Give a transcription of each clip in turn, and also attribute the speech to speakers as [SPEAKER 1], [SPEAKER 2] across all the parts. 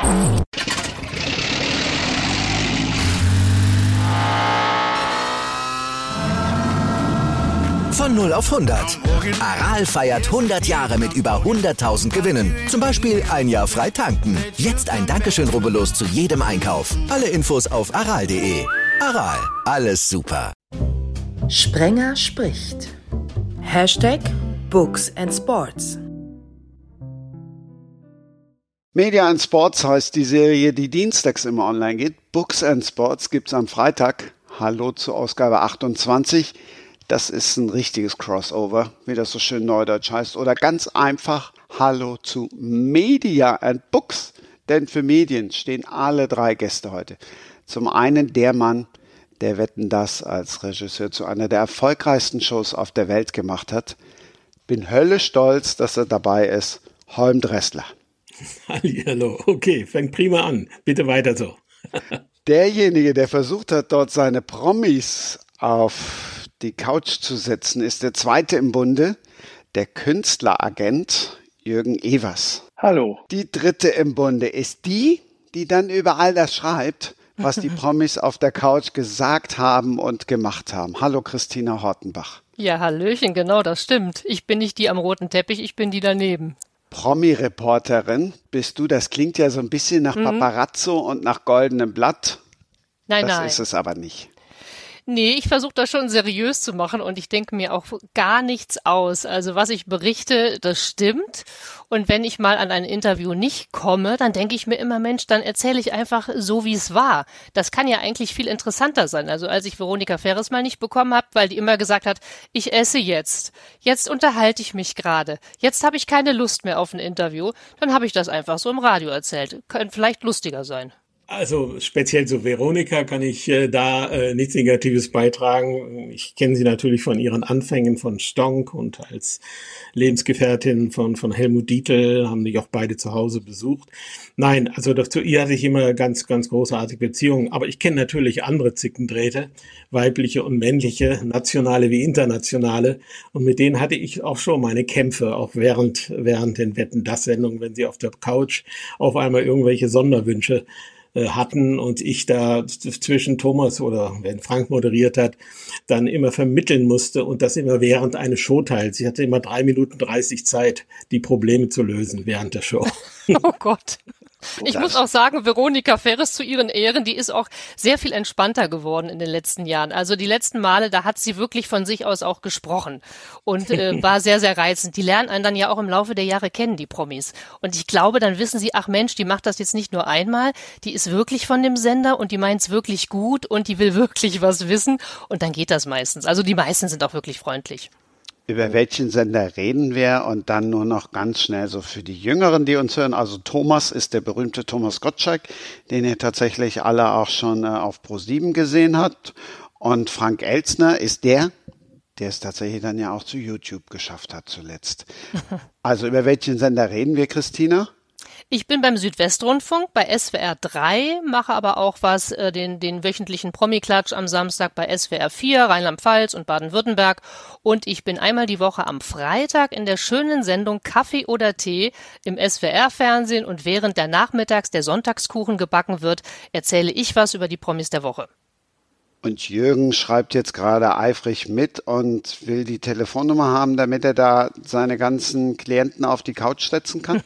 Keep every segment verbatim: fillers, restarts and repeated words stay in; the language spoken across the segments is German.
[SPEAKER 1] Von null auf hundert. Aral feiert hundert Jahre mit über hunderttausend Gewinnen. Zum Beispiel ein Jahr frei tanken. Jetzt ein Dankeschön, rubbellos zu jedem Einkauf. Alle Infos auf aral punkt de. Aral, alles super.
[SPEAKER 2] Sprenger spricht. Hashtag Books and Sports.
[SPEAKER 3] Media and Sports heißt die Serie, die dienstags immer online geht. Books and Sports gibt's am Freitag. Hallo zur Ausgabe achtundzwanzig. Das ist ein richtiges Crossover, wie das so schön neudeutsch heißt. Oder ganz einfach Hallo zu Media and Books. Denn für Medien stehen alle drei Gäste heute. Zum einen der Mann, der Wetten, dass als Regisseur zu einer der erfolgreichsten Shows auf der Welt gemacht hat. Bin höllisch stolz, dass er dabei ist. Holm Dressler.
[SPEAKER 4] Hallihallo, okay, fängt prima an. Bitte weiter so.
[SPEAKER 3] Derjenige, der versucht hat, dort seine Promis auf die Couch zu setzen, ist der zweite im Bunde, der Künstleragent Jürgen Evers.
[SPEAKER 5] Hallo.
[SPEAKER 3] Die dritte im Bunde ist die, die dann überall das schreibt, was die Promis auf der Couch gesagt haben und gemacht haben. Hallo Christina Hortenbach.
[SPEAKER 6] Ja, hallöchen, genau, das stimmt. Ich bin nicht die am roten Teppich, ich bin die daneben.
[SPEAKER 3] Promi-Reporterin bist du, das klingt ja so ein bisschen nach mhm. Paparazzo und nach goldenem Blatt.
[SPEAKER 6] Nein,
[SPEAKER 3] das
[SPEAKER 6] nein.
[SPEAKER 3] Das ist es aber nicht.
[SPEAKER 6] Nee, ich versuche das schon seriös zu machen und ich denke mir auch gar nichts aus. Also was ich berichte, das stimmt. Und wenn ich mal an ein Interview nicht komme, dann denke ich mir immer, Mensch, dann erzähle ich einfach so, wie es war. Das kann ja eigentlich viel interessanter sein. Also als ich Veronika Ferres mal nicht bekommen habe, weil die immer gesagt hat, ich esse jetzt. Jetzt unterhalte ich mich gerade. Jetzt habe ich keine Lust mehr auf ein Interview. Dann habe ich das einfach so im Radio erzählt. Könnte vielleicht lustiger sein.
[SPEAKER 4] Also speziell zu Veronika kann ich äh, da äh, nichts Negatives beitragen. Ich kenne sie natürlich von ihren Anfängen von Stonk und als Lebensgefährtin von von Helmut Dietl, haben mich auch beide zu Hause besucht. Nein, also doch, zu ihr hatte ich immer ganz, ganz großartige Beziehungen. Aber ich kenne natürlich andere Zickendrähte, weibliche und männliche, nationale wie internationale. Und mit denen hatte ich auch schon meine Kämpfe, auch während während den Wetten-dass-Sendungen, wenn sie auf der Couch auf einmal irgendwelche Sonderwünsche hatten und ich da zwischen Thomas oder wenn Frank moderiert hat, dann immer vermitteln musste und das immer während eines Showteils. Ich hatte immer drei Minuten dreißig Zeit, die Probleme zu lösen während der Show.
[SPEAKER 6] Oh Gott. Ich muss auch sagen, Veronika Ferres zu ihren Ehren, die ist auch sehr viel entspannter geworden in den letzten Jahren. Also die letzten Male, da hat sie wirklich von sich aus auch gesprochen und äh, war sehr, sehr reizend. Die lernen einen dann ja auch im Laufe der Jahre kennen, die Promis. Und ich glaube, dann wissen sie, ach Mensch, die macht das jetzt nicht nur einmal, die ist wirklich von dem Sender und die meint's wirklich gut und die will wirklich was wissen und dann geht das meistens. Also die meisten sind auch wirklich freundlich.
[SPEAKER 3] Über welchen Sender reden wir? Und dann nur noch ganz schnell so für die Jüngeren, die uns hören. Also Thomas ist der berühmte Thomas Gottschalk, den ihr tatsächlich alle auch schon äh, auf ProSieben gesehen habt. Und Frank Elstner ist der, der es tatsächlich dann ja auch zu YouTube geschafft hat zuletzt. Also über welchen Sender reden wir, Christina?
[SPEAKER 6] Ich bin beim Südwestrundfunk bei S W R drei, mache aber auch was, äh, den, den wöchentlichen Promi-Klatsch am Samstag bei S W R vier, Rheinland-Pfalz und Baden-Württemberg. Und ich bin einmal die Woche am Freitag in der schönen Sendung Kaffee oder Tee im S W R-Fernsehen. Und während der nachmittags der Sonntagskuchen gebacken wird, erzähle ich was über die Promis der Woche.
[SPEAKER 3] Und Jürgen schreibt jetzt gerade eifrig mit und will die Telefonnummer haben, damit er da seine ganzen Klienten auf die Couch setzen kann?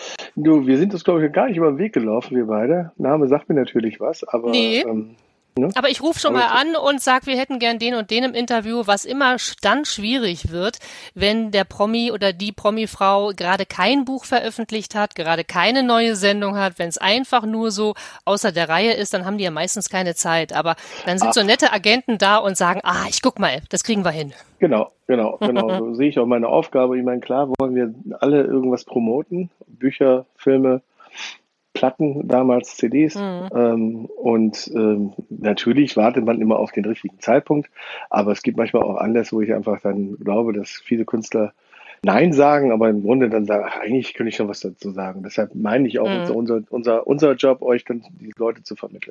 [SPEAKER 5] Du, wir sind uns, glaube ich, gar nicht über den Weg gelaufen, wir beide. Name sagt mir natürlich was, aber...
[SPEAKER 6] Nee.
[SPEAKER 5] Ähm, ne?
[SPEAKER 6] Aber ich rufe schon mal an und sag, wir hätten gern den und den im Interview, was immer dann schwierig wird, wenn der Promi oder die Promifrau gerade kein Buch veröffentlicht hat, gerade keine neue Sendung hat. Wenn es einfach nur so außer der Reihe ist, dann haben die ja meistens keine Zeit. Aber dann sind Ach. so nette Agenten da und sagen, ah, ich guck mal, das kriegen wir hin.
[SPEAKER 5] Genau, genau, genau. So sehe ich auch meine Aufgabe. Ich meine, klar wollen wir alle irgendwas promoten. Bücher, Filme, Platten, damals C Ds. Mhm. Ähm, und ähm, natürlich wartet man immer auf den richtigen Zeitpunkt. Aber es gibt manchmal auch Anlässe, wo ich einfach dann glaube, dass viele Künstler Nein sagen, aber im Grunde dann sagen, ach, eigentlich könnte ich schon was dazu sagen. Deshalb meine ich auch, mhm. unser, unser, unser Job, euch dann die Leute zu vermitteln.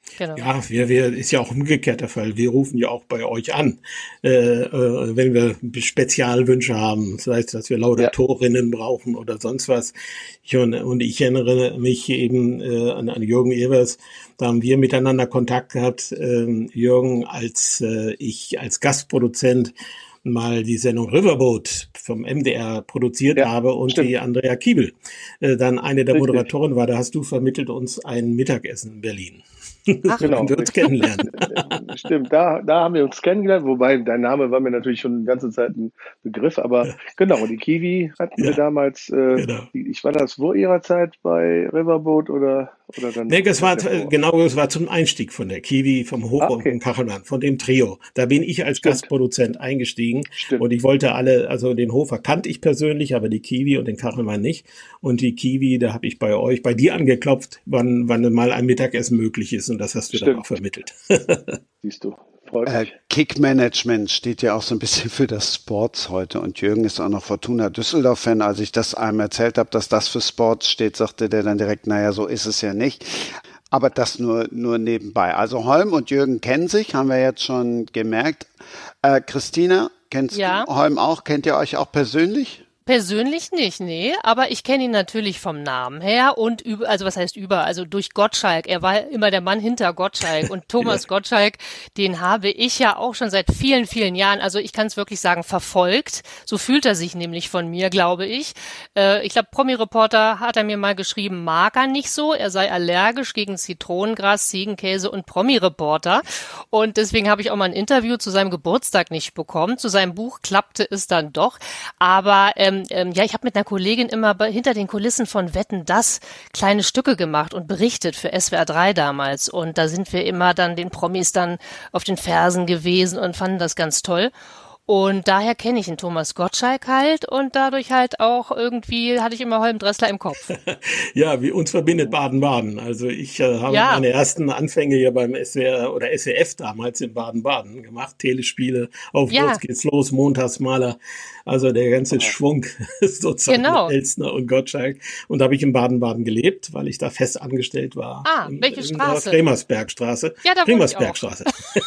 [SPEAKER 6] Genau.
[SPEAKER 4] Ja, wir, wir, ist ja auch umgekehrt der Fall. Wir rufen ja auch bei euch an, äh, äh, wenn wir Spezialwünsche haben, sei es, dass wir Laudatorinnen ja. brauchen oder sonst was. Ich, und, und ich erinnere mich eben äh, an, an Jürgen Evers. Da haben wir miteinander Kontakt gehabt, äh, Jürgen, als äh, ich als Gastproduzent mal die Sendung Riverboat vom M D R produziert ja, habe und stimmt. die Andrea Kiebel äh, dann eine der Richtig. Moderatoren war. Da hast du vermittelt uns ein Mittagessen in Berlin.
[SPEAKER 5] Ach, genau.
[SPEAKER 4] Wir uns kennenlernen.
[SPEAKER 5] Stimmt, da, da haben wir uns kennengelernt, wobei dein Name war mir natürlich schon die ganze Zeit ein Begriff, aber ja. genau, die Kiwi hatten ja. wir damals, äh, genau. ich war das vor ihrer Zeit bei Riverboat oder, oder dann?
[SPEAKER 4] Nee, das war, genau, das war zum Einstieg von der Kiwi, vom Hof ah, okay. und Kachelmann, von dem Trio. Da bin ich als Stimmt. Gastproduzent eingestiegen Stimmt. und ich wollte alle, also den Hofer kannte ich persönlich, aber die Kiwi und den Kachelmann nicht. Und die Kiwi, da habe ich bei euch, bei dir angeklopft, wann, wann mal ein Mittagessen möglich ist. Und das hast du Stimmt. dann auch vermittelt.
[SPEAKER 5] Siehst du, freut mich.
[SPEAKER 3] Äh, Kick-Management steht ja auch so ein bisschen für das Sports heute. Und Jürgen ist auch noch Fortuna Düsseldorf-Fan. Als ich das einem erzählt habe, dass das für Sports steht, sagte der dann direkt, naja, so ist es ja nicht. Aber das nur, nur nebenbei. Also Holm und Jürgen kennen sich, haben wir jetzt schon gemerkt. Äh, Christina, kennst
[SPEAKER 6] ja.
[SPEAKER 3] du Holm auch? Kennt ihr euch auch persönlich?
[SPEAKER 6] Persönlich nicht, nee, aber ich kenne ihn natürlich vom Namen her und über, also was heißt über, also durch Gottschalk. Er war immer der Mann hinter Gottschalk und Thomas ja. Gottschalk, den habe ich ja auch schon seit vielen, vielen Jahren, also ich kann es wirklich sagen, verfolgt. So fühlt er sich nämlich von mir, glaube ich. Äh, ich glaube, Promi-Reporter hat er mir mal geschrieben, mag er nicht so, er sei allergisch gegen Zitronengras, Ziegenkäse und Promi-Reporter und deswegen habe ich auch mal ein Interview zu seinem Geburtstag nicht bekommen. Zu seinem Buch klappte es dann doch, aber ähm, Ähm, ja, ich habe mit einer Kollegin immer bei, hinter den Kulissen von Wetten, dass kleine Stücke gemacht und berichtet für S W R drei damals. Und da sind wir immer dann den Promis dann auf den Fersen gewesen und fanden das ganz toll. Und daher kenne ich den Thomas Gottschalk halt und dadurch halt auch irgendwie hatte ich immer Holm Dressler im Kopf.
[SPEAKER 4] Ja, wie uns verbindet Baden-Baden. Also ich äh, habe ja. meine ersten Anfänge hier beim S W R oder S W F damals in Baden-Baden gemacht. Telespiele, auf ja. Los geht's los, Montagsmaler. Also der ganze Schwung sozusagen
[SPEAKER 6] genau.
[SPEAKER 4] Elstner und Gottschalk. Und da habe ich in Baden-Baden gelebt, weil ich da fest angestellt war.
[SPEAKER 6] Ah,
[SPEAKER 4] in,
[SPEAKER 6] welche
[SPEAKER 4] in
[SPEAKER 6] Straße?
[SPEAKER 4] Der Kremersbergstraße.
[SPEAKER 6] Ja, da wohne ich auch.
[SPEAKER 4] Kremersbergstraße.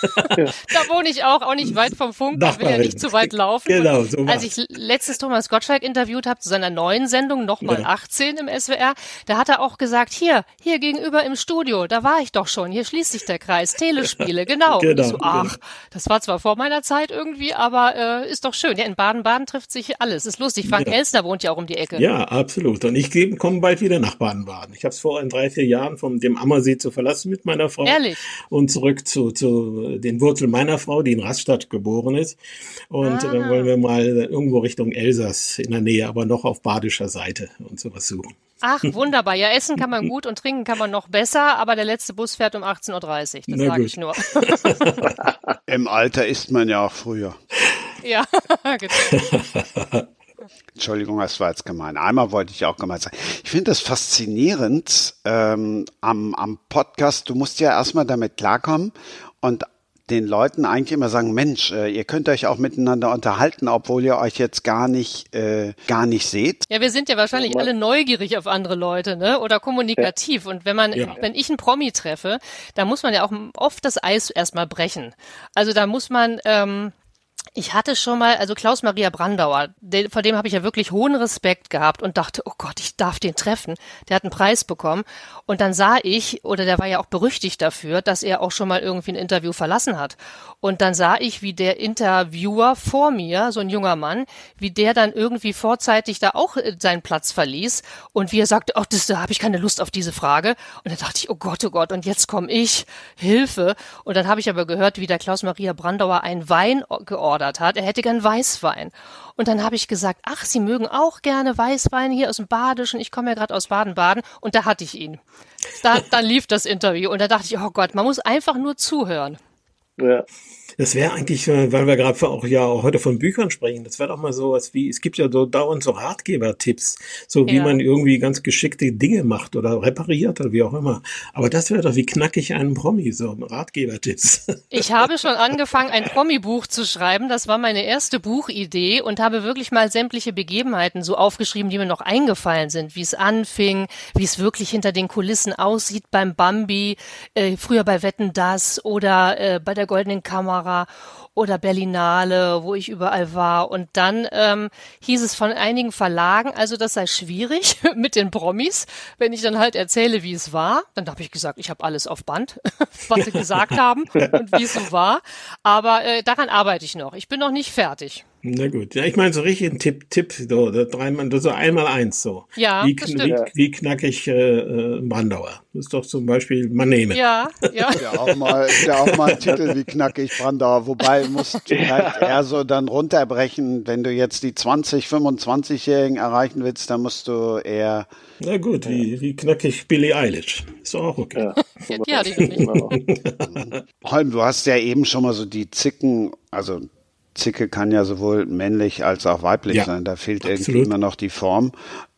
[SPEAKER 6] Da wohne ich auch, auch nicht weit vom Funk.
[SPEAKER 4] Nachbarin.
[SPEAKER 6] Nicht zu weit laufen.
[SPEAKER 4] Genau, so
[SPEAKER 6] Als ich letztes Thomas Gottschalk interviewt habe zu seiner neuen Sendung, nochmal ja. achtzehn im S W R, da hat er auch gesagt, hier, hier gegenüber im Studio, da war ich doch schon, hier schließt sich der Kreis, Telespiele, genau.
[SPEAKER 4] genau
[SPEAKER 6] Und ich so, ach, das war zwar vor meiner Zeit irgendwie, aber äh, ist doch schön. Ja, in Baden-Baden trifft sich alles. Ist lustig. Frank ja. Elstner wohnt ja auch um die Ecke.
[SPEAKER 4] Ja, absolut. Und ich komme bald wieder nach Baden-Baden. Ich habe es vor in drei, vier Jahren vom dem Ammersee zu verlassen mit meiner Frau.
[SPEAKER 6] Ehrlich?
[SPEAKER 4] Und zurück zu, zu den Wurzeln meiner Frau, die in Rastatt geboren ist. Und ah. dann wollen wir mal irgendwo Richtung Elsass in der Nähe, aber noch auf badischer Seite und sowas suchen.
[SPEAKER 6] Ach, wunderbar. Ja, essen kann man gut und trinken kann man noch besser, aber der letzte Bus fährt um achtzehn Uhr dreißig. Das sage ich nur.
[SPEAKER 3] Im Alter isst man ja auch früher.
[SPEAKER 6] Ja, genau.
[SPEAKER 3] Entschuldigung, das war jetzt gemein. Einmal wollte ich auch gemein sagen. Ich finde das faszinierend ähm, am, am Podcast. Du musst ja erstmal damit klarkommen und den Leuten eigentlich immer sagen, Mensch, äh, ihr könnt euch auch miteinander unterhalten, obwohl ihr euch jetzt gar nicht äh, gar nicht seht.
[SPEAKER 6] Ja, wir sind ja wahrscheinlich ja, alle neugierig auf andere Leute, ne? Oder kommunikativ. Ja. Und wenn man, ja. wenn ich einen Promi treffe, da muss man ja auch oft das Eis erstmal brechen. Also da muss man ähm, ich hatte schon mal, also Klaus-Maria Brandauer, der, vor dem habe ich ja wirklich hohen Respekt gehabt und dachte, oh Gott, ich darf den treffen. Der hat einen Preis bekommen. Und dann sah ich, oder der war ja auch berüchtigt dafür, dass er auch schon mal irgendwie ein Interview verlassen hat. Und dann sah ich, wie der Interviewer vor mir, so ein junger Mann, wie der dann irgendwie vorzeitig da auch seinen Platz verließ und wie er sagte, oh, das, da habe ich keine Lust auf diese Frage. Und dann dachte ich, oh Gott, oh Gott, und jetzt komme ich, Hilfe. Und dann habe ich aber gehört, wie der Klaus-Maria Brandauer einen Wein geordert hat. Er hätte gern Weißwein. Und dann habe ich gesagt, ach, Sie mögen auch gerne Weißwein hier aus dem Badischen. Ich komme ja gerade aus Baden-Baden. Und da hatte ich ihn. Da, dann lief das Interview. Und da dachte ich, oh Gott, man muss einfach nur zuhören.
[SPEAKER 5] Ja.
[SPEAKER 4] Das wäre eigentlich, weil wir gerade auch ja auch heute von Büchern sprechen, das wäre doch mal so was wie, es gibt ja so dauernd so Ratgeber-Tipps, so wie
[SPEAKER 6] Ja.
[SPEAKER 4] man irgendwie ganz geschickte Dinge macht oder repariert oder wie auch immer. Aber das wäre doch wie knackig einen Promi, so Ratgeber-Tipps.
[SPEAKER 6] Ich habe schon angefangen, ein Promi-Buch zu schreiben. Das war meine erste Buchidee und habe wirklich mal sämtliche Begebenheiten so aufgeschrieben, die mir noch eingefallen sind, wie es anfing, wie es wirklich hinter den Kulissen aussieht beim Bambi, äh, früher bei Wetten, dass oder äh, bei der Goldenen Kamera oder Berlinale, wo ich überall war. Und dann ähm, hieß es von einigen Verlagen, also das sei schwierig mit den Promis, wenn ich dann halt erzähle, wie es war. Dann habe ich gesagt, ich habe alles auf Band, was sie gesagt haben und wie es so war. Aber äh, daran arbeite ich noch. Ich bin noch nicht fertig.
[SPEAKER 4] Na gut, ja, ich meine so richtig ein Tipp, Tipp, so, dreimal, so einmal eins so.
[SPEAKER 6] Ja,
[SPEAKER 4] wie,
[SPEAKER 6] das
[SPEAKER 4] wie,
[SPEAKER 6] stimmt.
[SPEAKER 4] wie knackig äh, äh, Brandauer. Das ist doch zum Beispiel mal nehmen.
[SPEAKER 6] Ja, ja.
[SPEAKER 3] Ja, auch mal, ja auch mal ein Titel wie knackig Brandauer, wobei du musst vielleicht eher so dann runterbrechen, wenn du jetzt die zwanzig-, fünfundzwanzigjährigen erreichen willst, dann musst du eher...
[SPEAKER 4] Na gut, wie, wie knackig Billie Eilish. Ist doch auch okay.
[SPEAKER 5] Ja,
[SPEAKER 6] Die hatte ich noch nicht.
[SPEAKER 3] Holm, du hast ja eben schon mal so die Zicken, also Zicke kann ja sowohl männlich als auch weiblich
[SPEAKER 4] Ja,
[SPEAKER 3] sein, da fehlt
[SPEAKER 4] absolut.
[SPEAKER 3] irgendwie immer noch die Form.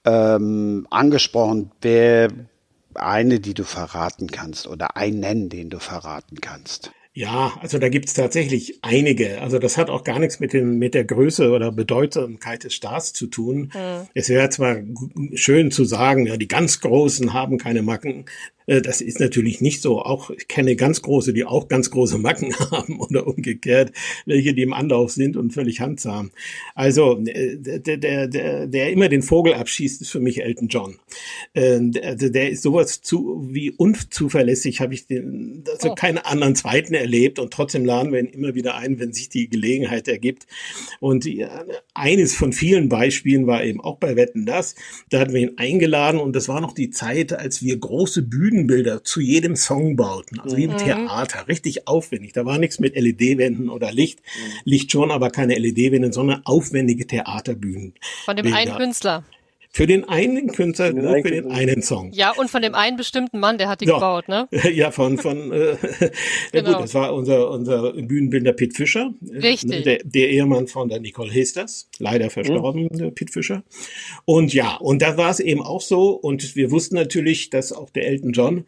[SPEAKER 3] Ähm, angesprochen, wer eine, die du verraten kannst oder einen, den du verraten kannst.
[SPEAKER 4] Ja, also da gibt's tatsächlich einige. Also das hat auch gar nichts mit dem, mit der Größe oder Bedeutsamkeit des Stars zu tun.
[SPEAKER 6] Mhm.
[SPEAKER 4] Es wäre zwar gu- schön zu sagen, ja, die ganz Großen haben keine Macken. Äh, Das ist natürlich nicht so. Auch ich kenne ganz große, die auch ganz große Macken haben oder umgekehrt, welche, die im Anlauf sind und völlig handzahm. Also äh, der, der, der, der immer den Vogel abschießt, ist für mich Elton John. Äh, Der, der ist sowas zu wie unzuverlässig, habe ich den, also
[SPEAKER 6] Oh.
[SPEAKER 4] keinen anderen zweiten erlebt und trotzdem laden wir ihn immer wieder ein, wenn sich die Gelegenheit ergibt. Und ja, eines von vielen Beispielen war eben auch bei Wetten, dass da hatten wir ihn eingeladen und das war noch die Zeit, als wir große Bühnenbilder zu jedem Song bauten, also wie im Theater, richtig aufwendig. Da war nichts mit L E D-Wänden oder Licht, Licht schon, aber keine L E D-Wände, sondern aufwendige Theaterbühnen.
[SPEAKER 6] Von dem
[SPEAKER 4] Bilder.
[SPEAKER 6] einen Künstler.
[SPEAKER 4] Für den einen Künstler,
[SPEAKER 5] den
[SPEAKER 4] nur
[SPEAKER 5] einen
[SPEAKER 4] für den
[SPEAKER 5] Künstler.
[SPEAKER 4] einen Song.
[SPEAKER 6] Ja, und von dem einen bestimmten Mann, der hat die
[SPEAKER 4] Ja.
[SPEAKER 6] gebaut, ne?
[SPEAKER 4] Ja, von, von äh, ja
[SPEAKER 6] Genau.
[SPEAKER 4] gut, das war unser, unser Bühnenbildner Pitt Fischer. äh,
[SPEAKER 6] Richtig.
[SPEAKER 4] Der, der Ehemann von der Nicole Hesters, leider verstorben, der Pitt Fischer. Und ja, und da war es eben auch so, und wir wussten natürlich, dass auch der Elton John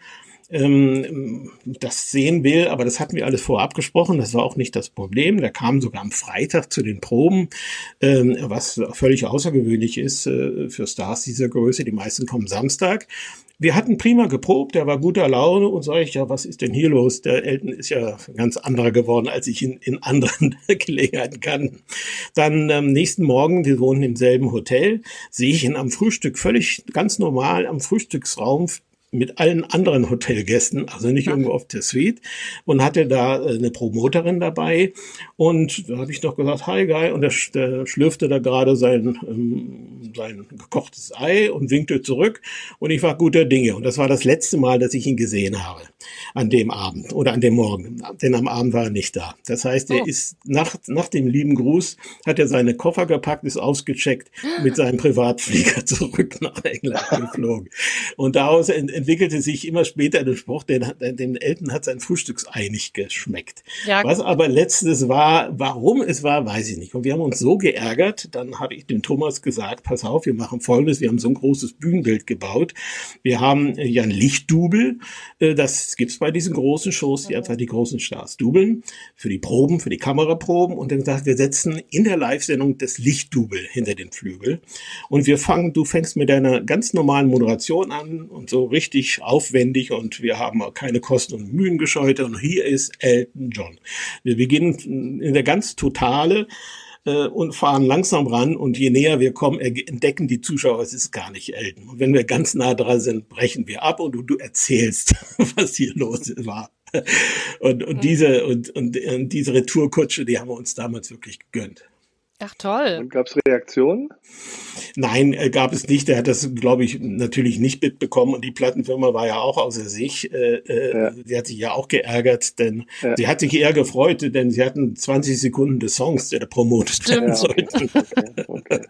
[SPEAKER 4] ähm, das sehen will, aber das hatten wir alles vorab gesprochen, das war auch nicht das Problem. Der kam sogar am Freitag zu den Proben, ähm, was völlig außergewöhnlich ist äh, für Stars dieser Größe. Die meisten kommen Samstag. Wir hatten prima geprobt, der war guter Laune und sage ich, ja, was ist denn hier los? Der Elton ist ja ganz anderer geworden, als ich ihn in anderen Gelegenheiten kannte. Dann am nächsten Morgen, wir wohnen im selben Hotel, sehe ich ihn am Frühstück völlig ganz normal am Frühstücksraum mit allen anderen Hotelgästen, also nicht irgendwo auf der Suite, und hatte da äh, eine Promoterin dabei. Und da habe ich noch gesagt, hi Guy, und der, sch- der schlürfte da gerade sein, ähm, sein gekochtes Ei und winkte zurück. Und ich war guter Dinge. Und das war das letzte Mal, dass ich ihn gesehen habe an dem Abend oder an dem Morgen. Denn am Abend war er nicht da. Das heißt, er
[SPEAKER 6] Oh.
[SPEAKER 4] ist nach, nach dem lieben Gruß, hat er seine Koffer gepackt, ist ausgecheckt, mit seinem Privatflieger zurück nach England geflogen. Und daraus ent entwickelte sich immer später der Spruch, den, den Elton hat sein Frühstücksei nicht geschmeckt.
[SPEAKER 6] Ja.
[SPEAKER 4] Was aber letztes war, warum es war, weiß ich nicht. Und wir haben uns so geärgert, dann habe ich dem Thomas gesagt, pass auf, wir machen Folgendes, wir haben so ein großes Bühnenbild gebaut. Wir haben äh, ja ein Lichtdubel, äh, das gibt's bei diesen großen Shows, die einfach die großen Stars dubeln, für die Proben, für die Kameraproben. Und dann gesagt, wir setzen in der Live-Sendung das Lichtdubel hinter den Flügel. Und wir fangen, du fängst mit deiner ganz normalen Moderation an und so richtig aufwendig, und wir haben auch keine Kosten und Mühen gescheut. Und hier ist Elton John. Wir beginnen in der ganz Totale äh, und fahren langsam ran, und je näher wir kommen, entdecken die Zuschauer, es ist gar nicht Elton. Und wenn wir ganz nah dran sind, brechen wir ab und du, du erzählst, was hier los war. Und, und diese und, und, und diese Retourkutsche, die haben wir uns damals wirklich gegönnt.
[SPEAKER 6] Ach toll.
[SPEAKER 5] Und gab es Reaktionen?
[SPEAKER 4] Nein, äh, gab es nicht. Der hat das, glaube ich, natürlich nicht mitbekommen. Und die Plattenfirma war ja auch außer sich. Äh, äh,
[SPEAKER 5] Ja.
[SPEAKER 4] Sie hat sich ja auch geärgert, denn
[SPEAKER 5] Ja.
[SPEAKER 4] sie hat sich eher gefreut, denn sie hatten zwanzig Sekunden des Songs, der da promotet werden
[SPEAKER 5] Ja,
[SPEAKER 4] sollte.
[SPEAKER 5] okay, okay.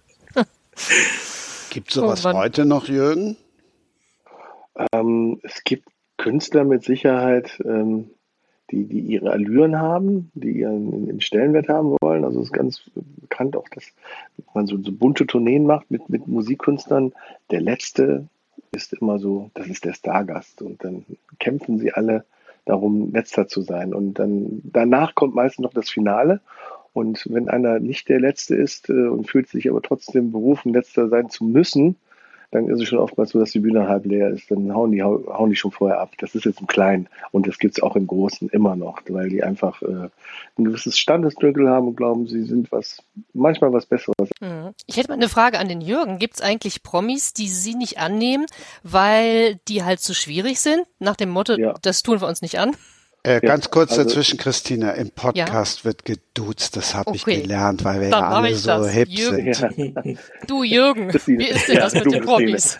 [SPEAKER 3] Gibt sowas
[SPEAKER 6] Oh Mann.
[SPEAKER 3] heute noch, Jürgen?
[SPEAKER 5] Ähm, es gibt Künstler mit Sicherheit, ähm, die, die ihre Allüren haben, die ihren, ihren Stellenwert haben wollen. Also es ist ganz bekannt auch, dass man so, so bunte Tourneen macht mit, mit Musikkünstlern. Der Letzte ist immer so, das ist der Stargast. Und dann kämpfen sie alle darum, Letzter zu sein. Und dann danach kommt meistens noch das Finale. Und wenn einer nicht der Letzte ist äh, und fühlt sich aber trotzdem berufen, Letzter sein zu müssen, dann ist es schon oftmals so, dass die Bühne halb leer ist. Dann hauen die, hauen die schon vorher ab. Das ist jetzt im Kleinen. Und das gibt es auch im Großen immer noch, weil die einfach äh, ein gewisses Standesdünkel haben und glauben, sie sind was, manchmal was Besseres.
[SPEAKER 6] Ich hätte mal eine Frage an den Jürgen. Gibt es eigentlich Promis, die Sie nicht annehmen, weil die halt zu schwierig sind? Nach dem Motto, ja. Das tun wir uns nicht an?
[SPEAKER 3] Äh, ganz ja, kurz also, dazwischen, Christina, im Podcast ja. wird geduzt, das habe okay. ich gelernt, weil wir ja alle so das. hip Jürgen. sind.
[SPEAKER 6] Ja. Du Jürgen, wie ist denn das ja, mit den Promis?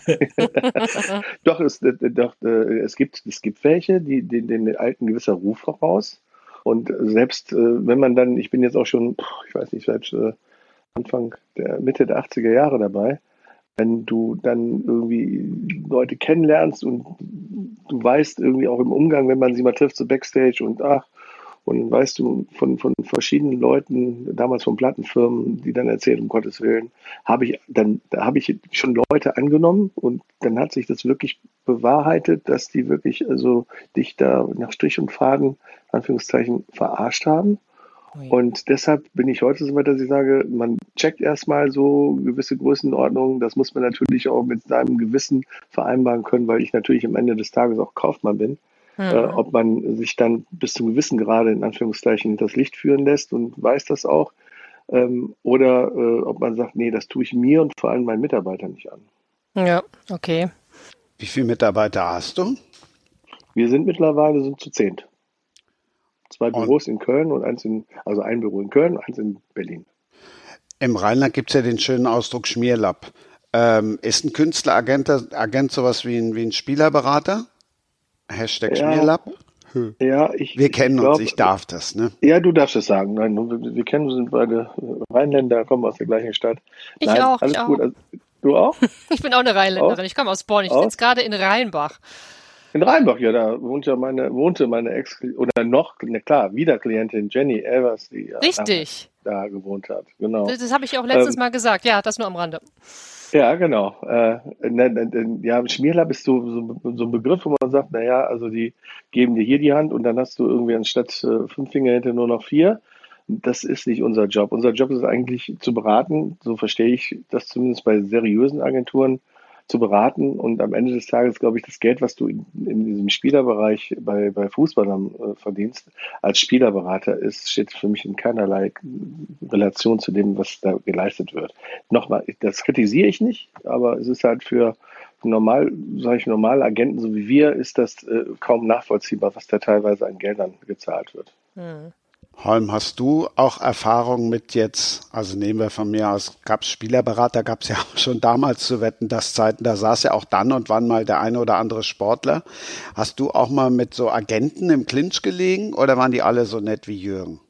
[SPEAKER 5] doch, es, doch es, gibt, es gibt welche, die den, den alten gewisser Ruf voraus. Und selbst wenn man dann, ich bin jetzt auch schon, ich weiß nicht, seit Anfang der Mitte der achtziger Jahre dabei, wenn du dann irgendwie Leute kennenlernst und du weißt irgendwie auch im Umgang, wenn man sie mal trifft, so Backstage und ach, und weißt du von, von verschiedenen Leuten, damals von Plattenfirmen, die dann erzählen, um Gottes Willen, habe ich dann, da habe ich schon Leute angenommen und dann hat sich das wirklich bewahrheitet, dass die wirklich also dich da nach Strich und Faden, Anführungszeichen, verarscht haben. Und deshalb bin ich heute so weit, dass ich sage, man checkt erstmal so gewisse Größenordnungen. Das muss man natürlich auch mit seinem Gewissen vereinbaren können, weil ich natürlich am Ende des Tages auch Kaufmann bin. Mhm. Äh, ob man sich dann bis zum gewissen Grade in Anführungszeichen das Licht führen lässt und weiß das auch. Ähm, oder äh, ob man sagt, nee, das tue ich mir und vor allem meinen Mitarbeitern nicht an.
[SPEAKER 6] Ja, okay.
[SPEAKER 3] Wie viele Mitarbeiter hast du?
[SPEAKER 5] Wir sind mittlerweile sind zu zehnt. Zwei Büros und in Köln und eins in, also ein Büro in Köln und eins in Berlin.
[SPEAKER 3] Im Rheinland gibt es ja den schönen Ausdruck Schmierlapp. Ähm, ist ein Künstleragent Agent sowas wie ein, wie ein Spielerberater? Hashtag ja, Schmierlapp? Hm.
[SPEAKER 5] Ja, ich.
[SPEAKER 3] Wir kennen
[SPEAKER 5] ich glaub,
[SPEAKER 3] uns, ich darf das, ne?
[SPEAKER 5] Ja, du darfst es sagen. Nein, wir, wir kennen, wir sind beide Rheinländer, kommen aus der gleichen Stadt.
[SPEAKER 6] Ich
[SPEAKER 5] Nein,
[SPEAKER 6] auch,
[SPEAKER 5] alles
[SPEAKER 6] ich
[SPEAKER 5] gut.
[SPEAKER 6] auch.
[SPEAKER 5] Also, du auch?
[SPEAKER 6] Ich bin auch eine Rheinländerin, auch? Ich komme aus Bonn, ich bin jetzt gerade in Rheinbach.
[SPEAKER 5] In Rheinbach, ja, da wohnt ja meine, wohnte meine Ex, oder noch, ne, klar, wieder Klientin Jenny Evers, die ja
[SPEAKER 6] Richtig.
[SPEAKER 5] da gewohnt hat. Genau.
[SPEAKER 6] Das, das habe ich auch letztes ähm, Mal gesagt, ja, das nur am Rande.
[SPEAKER 5] Ja, genau. Äh, ne, ne, ja, Schmierlapp ist so, so, so ein Begriff, wo man sagt, naja, also die geben dir hier die Hand und dann hast du irgendwie anstatt äh, fünf Finger hinter nur noch vier. Das ist nicht unser Job. Unser Job ist eigentlich zu beraten, so verstehe ich das zumindest bei seriösen Agenturen, zu beraten und am Ende des Tages, glaube ich, das Geld, was du in, in diesem Spielerbereich bei, bei Fußballern äh, verdienst, als Spielerberater ist, steht für mich in keinerlei Relation zu dem, was da geleistet wird. Nochmal, das kritisiere ich nicht, aber es ist halt für normal, sage ich, normale Agenten, so wie wir, ist das äh, kaum nachvollziehbar, was da teilweise an Geldern gezahlt wird.
[SPEAKER 6] Hm.
[SPEAKER 3] Holm, hast du auch Erfahrung mit jetzt, also nehmen wir von mir aus, gab es Spielerberater, gab es ja auch schon damals zu Wetten, das Zeiten, da saß ja auch dann und wann mal der eine oder andere Sportler. Hast du auch mal mit so Agenten im Clinch gelegen oder waren die alle so nett wie Jürgen?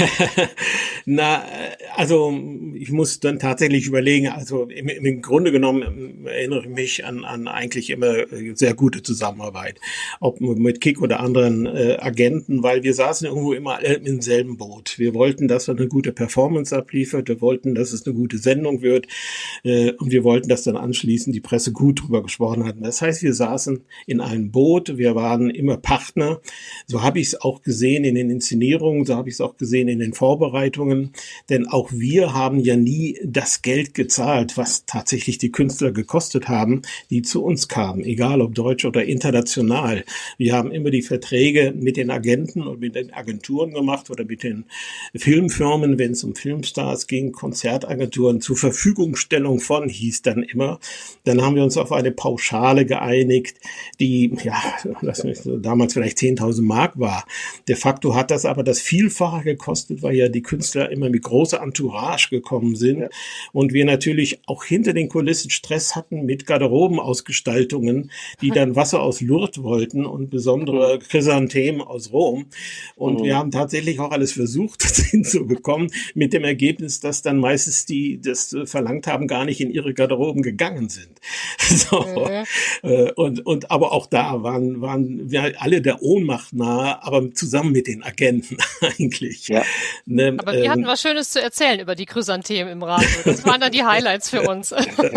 [SPEAKER 4] Na, also ich muss dann tatsächlich überlegen, also im, im Grunde genommen erinnere ich mich an, an eigentlich immer sehr gute Zusammenarbeit, ob mit Kick oder anderen äh, Agenten, weil wir saßen irgendwo immer im selben Boot. Wir wollten, dass er eine gute Performance abliefert, wir wollten, dass es eine gute Sendung wird äh, und wir wollten, dass dann anschließend die Presse gut drüber gesprochen hat. Das heißt, wir saßen in einem Boot, wir waren immer Partner. So habe ich es auch gesehen in den Inszenierungen, so habe ich es auch gesehen in den Vorbereitungen, denn auch wir haben ja nie das Geld gezahlt, was tatsächlich die Künstler gekostet haben, die zu uns kamen, egal ob deutsch oder international. Wir haben immer die Verträge mit den Agenten und mit den Agenturen gemacht oder mit den Filmfirmen, wenn es um Filmstars ging, Konzertagenturen, zur Verfügungstellung von hieß dann immer. Dann haben wir uns auf eine Pauschale geeinigt, die ja, lass mich, damals vielleicht zehntausend Mark war. De facto hat das aber das Vielfache gekostet gekostet, weil ja die Künstler immer mit großer Entourage gekommen sind ja. und wir natürlich auch hinter den Kulissen Stress hatten mit Garderobenausgestaltungen, die dann Wasser aus Lourdes wollten und besondere Chrysanthemen aus Rom. Und mhm. wir haben tatsächlich auch alles versucht, das hinzubekommen, mit dem Ergebnis, dass dann meistens die das verlangt haben, gar nicht in ihre Garderoben gegangen sind. So. Mhm. Und, und aber auch da waren, waren wir alle der Ohnmacht nahe, aber zusammen mit den Agenten eigentlich. Ja.
[SPEAKER 6] Ne, aber wir ähm, hatten was Schönes zu erzählen über die Chrysanthemen im Radio. Das waren dann die Highlights für uns.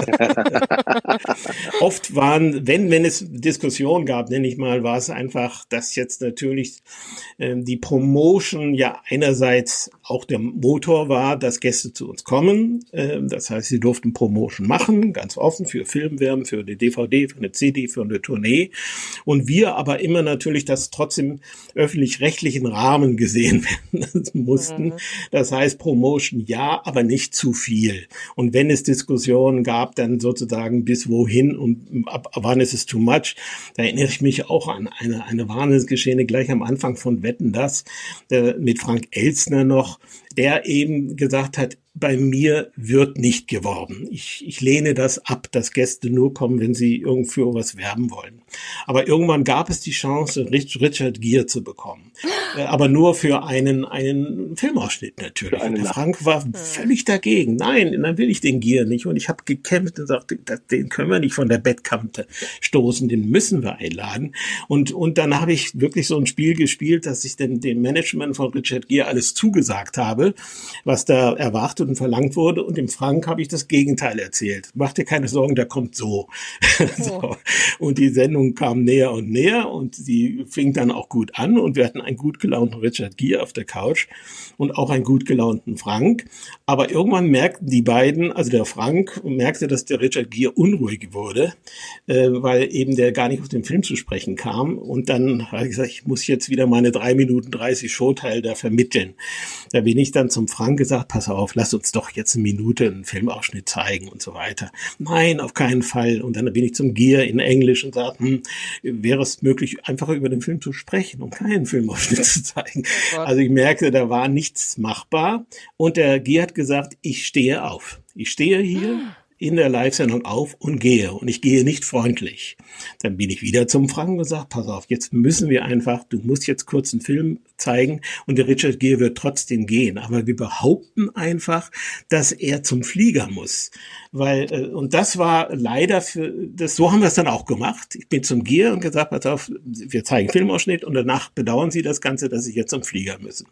[SPEAKER 4] Oft waren, wenn, wenn es Diskussionen gab, nenne ich mal, war es einfach, dass jetzt natürlich ähm, die Promotion ja einerseits auch der Motor war, dass Gäste zu uns kommen. Ähm, das heißt, sie durften Promotion machen, ganz offen für Filmwerben, für eine D V D, für eine C D, für eine Tournee. Und wir aber immer natürlich das trotzdem öffentlich-rechtlichen Rahmen gesehen werden mussten. Mhm. Das heißt, Promotion ja, aber nicht zu viel. Und wenn es Diskussionen gab, dann sozusagen bis wohin und ab wann ist es too much. Da erinnere ich mich auch an eine, eine Wahnsinnsgeschehene gleich am Anfang von Wetten, dass äh, mit Frank Elstner noch, der eben gesagt hat, bei mir wird nicht geworben. Ich, ich lehne das ab, dass Gäste nur kommen, wenn sie irgendwo was werben wollen. Aber irgendwann gab es die Chance, Richard Gere zu bekommen. äh, aber nur für einen, einen Filmausschnitt natürlich. Und der Frank war ja. völlig dagegen. Nein, dann will ich den Gere nicht. Und ich habe gekämpft und sagte, den können wir nicht von der Bettkante stoßen, den müssen wir einladen. Und, und dann habe ich wirklich so ein Spiel gespielt, dass ich dem, dem Management von Richard Gere alles zugesagt habe, was da erwartet und verlangt wurde, und dem Frank habe ich das Gegenteil erzählt. Mach dir keine Sorgen, der kommt so. Oh. so. Und die Sendung kam näher und näher und sie fing dann auch gut an und wir hatten einen gut gelaunten Richard Gere auf der Couch und auch einen gut gelaunten Frank. Aber irgendwann merkten die beiden, also der Frank merkte, dass der Richard Gere unruhig wurde, äh, weil eben der gar nicht auf den Film zu sprechen kam, und dann habe ich gesagt, ich muss jetzt wieder meine drei Minuten dreißig Showteil da vermitteln. Da bin ich dann zum Frank gesagt, pass auf, lass uns doch jetzt eine Minute einen Filmausschnitt zeigen und so weiter. Nein, auf keinen Fall. Und dann bin ich zum Gere in Englisch und sagte, hm, wäre es möglich, einfach über den Film zu sprechen und keinen Filmausschnitt zu zeigen. Oh, also ich merkte, da war nichts machbar. Und der Gere hat gesagt, ich stehe auf. Ich stehe hier in der Live-Sendung auf und gehe. Und ich gehe nicht freundlich. Dann bin ich wieder zum Frank und gesagt, pass auf, jetzt müssen wir einfach, du musst jetzt kurz einen Film zeigen und der Richard Gere wird trotzdem gehen. Aber wir behaupten einfach, dass er zum Flieger muss. Weil, und das war leider für, das, so haben wir es dann auch gemacht. Ich bin zum Gere und gesagt, pass auf, wir zeigen Filmausschnitt und danach bedauern Sie das Ganze, dass Sie jetzt zum Flieger müssen.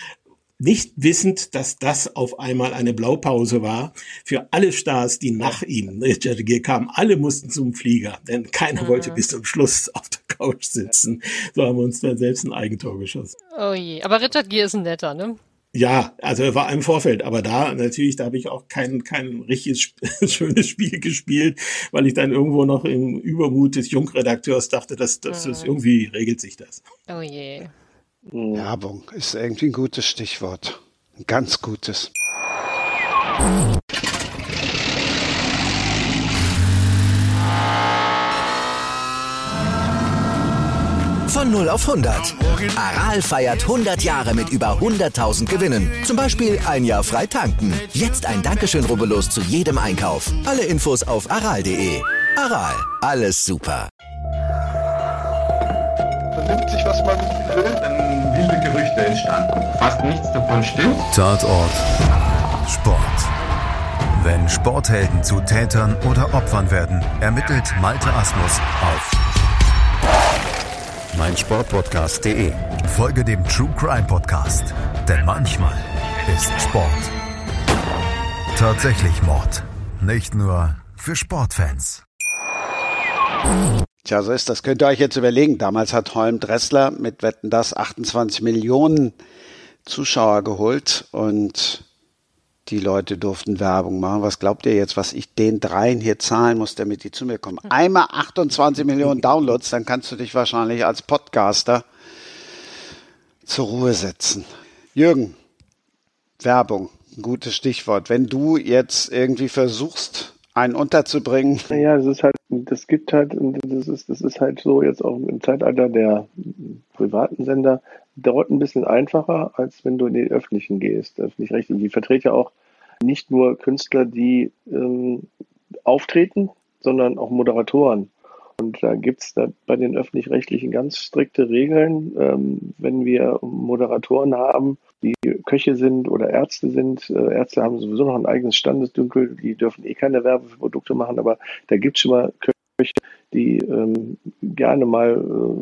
[SPEAKER 4] Nicht wissend, dass das auf einmal eine Blaupause war für alle Stars, die nach ihm, Richard Gere, kamen. Alle mussten zum Flieger, denn keiner mhm. wollte bis zum Schluss auf der Couch sitzen. So haben wir uns dann selbst ein Eigentor geschossen.
[SPEAKER 6] Oh je, aber Richard Gere ist ein netter, ne?
[SPEAKER 4] Ja, also er war im Vorfeld, aber da natürlich, da habe ich auch kein kein richtiges schönes Spiel gespielt, weil ich dann irgendwo noch im Übermut des Jungredakteurs dachte, dass das mhm. irgendwie regelt sich das.
[SPEAKER 6] Oh je.
[SPEAKER 3] Werbung ist irgendwie ein gutes Stichwort. Ein ganz gutes.
[SPEAKER 1] Von null auf hundert. Aral feiert hundert Jahre mit über hunderttausend Gewinnen. Zum Beispiel ein Jahr frei tanken. Jetzt ein Dankeschön, rubbellos zu jedem Einkauf. Alle Infos auf aral punkt de. Aral, alles super.
[SPEAKER 7] Vernimmt sich, was man will, dann wilde Gerüchte entstanden. Fast nichts davon stimmt.
[SPEAKER 8] Tatort Sport. Wenn Sporthelden zu Tätern oder Opfern werden, ermittelt Malte Asmus auf meinsportpodcast punkt de. Folge dem True Crime Podcast, denn manchmal ist Sport tatsächlich Mord. Nicht nur für Sportfans.
[SPEAKER 3] Tja, so ist das. Könnt ihr euch jetzt überlegen. Damals hat Holm Dressler mit Wetten, dass achtundzwanzig Millionen Zuschauer geholt und die Leute durften Werbung machen. Was glaubt ihr jetzt, was ich den dreien hier zahlen muss, damit die zu mir kommen? Einmal achtundzwanzig Millionen Downloads, dann kannst du dich wahrscheinlich als Podcaster zur Ruhe setzen. Jürgen, Werbung, ein gutes Stichwort. Wenn du jetzt irgendwie versuchst, einen unterzubringen.
[SPEAKER 5] Naja, das ist halt, das gibt halt, das ist, das ist halt so jetzt auch im Zeitalter der privaten Sender, dort ein bisschen einfacher, als wenn du in die öffentlichen gehst, öffentlich-rechtlichen. Die vertreten ja auch nicht nur Künstler, die ähm, auftreten, sondern auch Moderatoren. Und da gibt es bei den Öffentlich-Rechtlichen ganz strikte Regeln, ähm, wenn wir Moderatoren haben, die Köche sind oder Ärzte sind. Äh, Ärzte haben sowieso noch ein eigenes Standesdünkel, die dürfen eh keine Werbeprodukte machen, aber da gibt es schon mal Köche, die ähm, gerne mal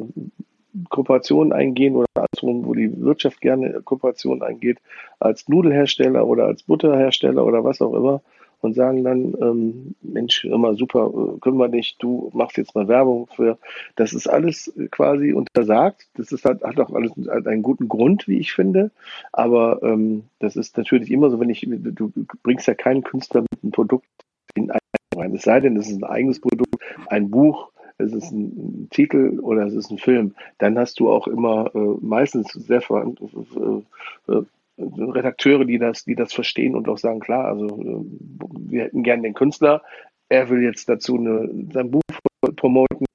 [SPEAKER 5] äh, Kooperationen eingehen oder andersrum, wo die Wirtschaft gerne Kooperationen eingeht, als Nudelhersteller oder als Butterhersteller oder was auch immer. Und sagen dann, ähm, Mensch, immer super, äh, können wir nicht, du machst jetzt mal Werbung für, das ist alles quasi untersagt, das ist halt, hat auch alles einen guten Grund, wie ich finde, aber ähm, das ist natürlich immer so, wenn ich, du bringst ja keinen Künstler mit einem Produkt in einen rein, es sei denn, es ist ein eigenes Produkt, ein Buch, es ist ein Titel oder es ist ein Film, dann hast du auch immer äh, meistens sehr ver äh, äh, Redakteure, die das, die das verstehen und auch sagen, klar, also wir hätten gern den Künstler, er will jetzt dazu eine, sein Buch promoten,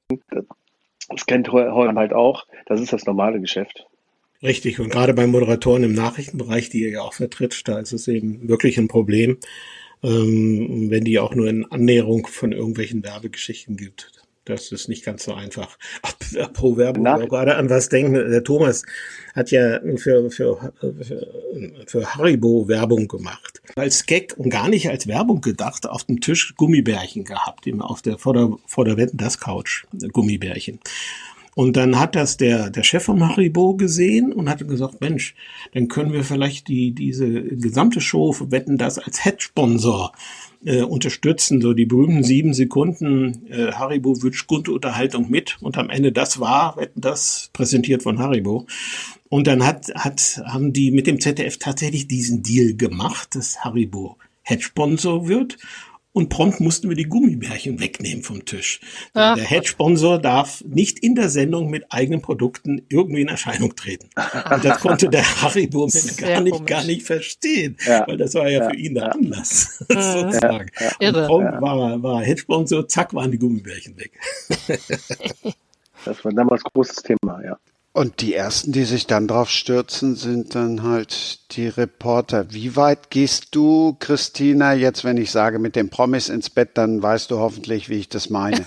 [SPEAKER 5] das kennt Holm halt auch, das ist das normale Geschäft.
[SPEAKER 4] Richtig, und gerade bei Moderatoren im Nachrichtenbereich, die ihr ja auch vertritt, da ist es eben wirklich ein Problem, ähm, wenn die auch nur in Annäherung von irgendwelchen Werbegeschichten gibt. Das ist nicht ganz so einfach. Ach, pro Werbung, auch gerade an was denken. Der Thomas hat ja für, für, für, für Haribo Werbung gemacht. Als Gag und gar nicht als Werbung gedacht, auf dem Tisch Gummibärchen gehabt, eben auf der, vor der, vor der Wetten, das Couch, Gummibärchen. Und dann hat das der, der Chef von Haribo gesehen und hat gesagt, Mensch, dann können wir vielleicht die, diese gesamte Show für Wetten, das als Head-Sponsor Äh, unterstützen, so die berühmten sieben Sekunden äh, Haribo wünscht gute Unterhaltung mit und am Ende das war, das präsentiert von Haribo. Und dann hat, hat, haben die mit dem Z D F tatsächlich diesen Deal gemacht, dass Haribo Head-Sponsor wird. Und prompt mussten wir die Gummibärchen wegnehmen vom Tisch. Ach. Der Head-Sponsor darf nicht in der Sendung mit eigenen Produkten irgendwie in Erscheinung treten. Und das konnte der Haribo gar nicht, gar nicht verstehen, ja. Weil das war ja, ja für ihn der ja. Anlass, sozusagen. Ja. Ja. Und prompt ja. war, war Head-Sponsor, zack, waren die Gummibärchen weg.
[SPEAKER 5] Das war damals ein großes Thema, ja.
[SPEAKER 3] Und die ersten, die sich dann drauf stürzen, sind dann halt die Reporter. Wie weit gehst du, Christina, jetzt, wenn ich sage, mit den Promis ins Bett, dann weißt du hoffentlich, wie ich das meine.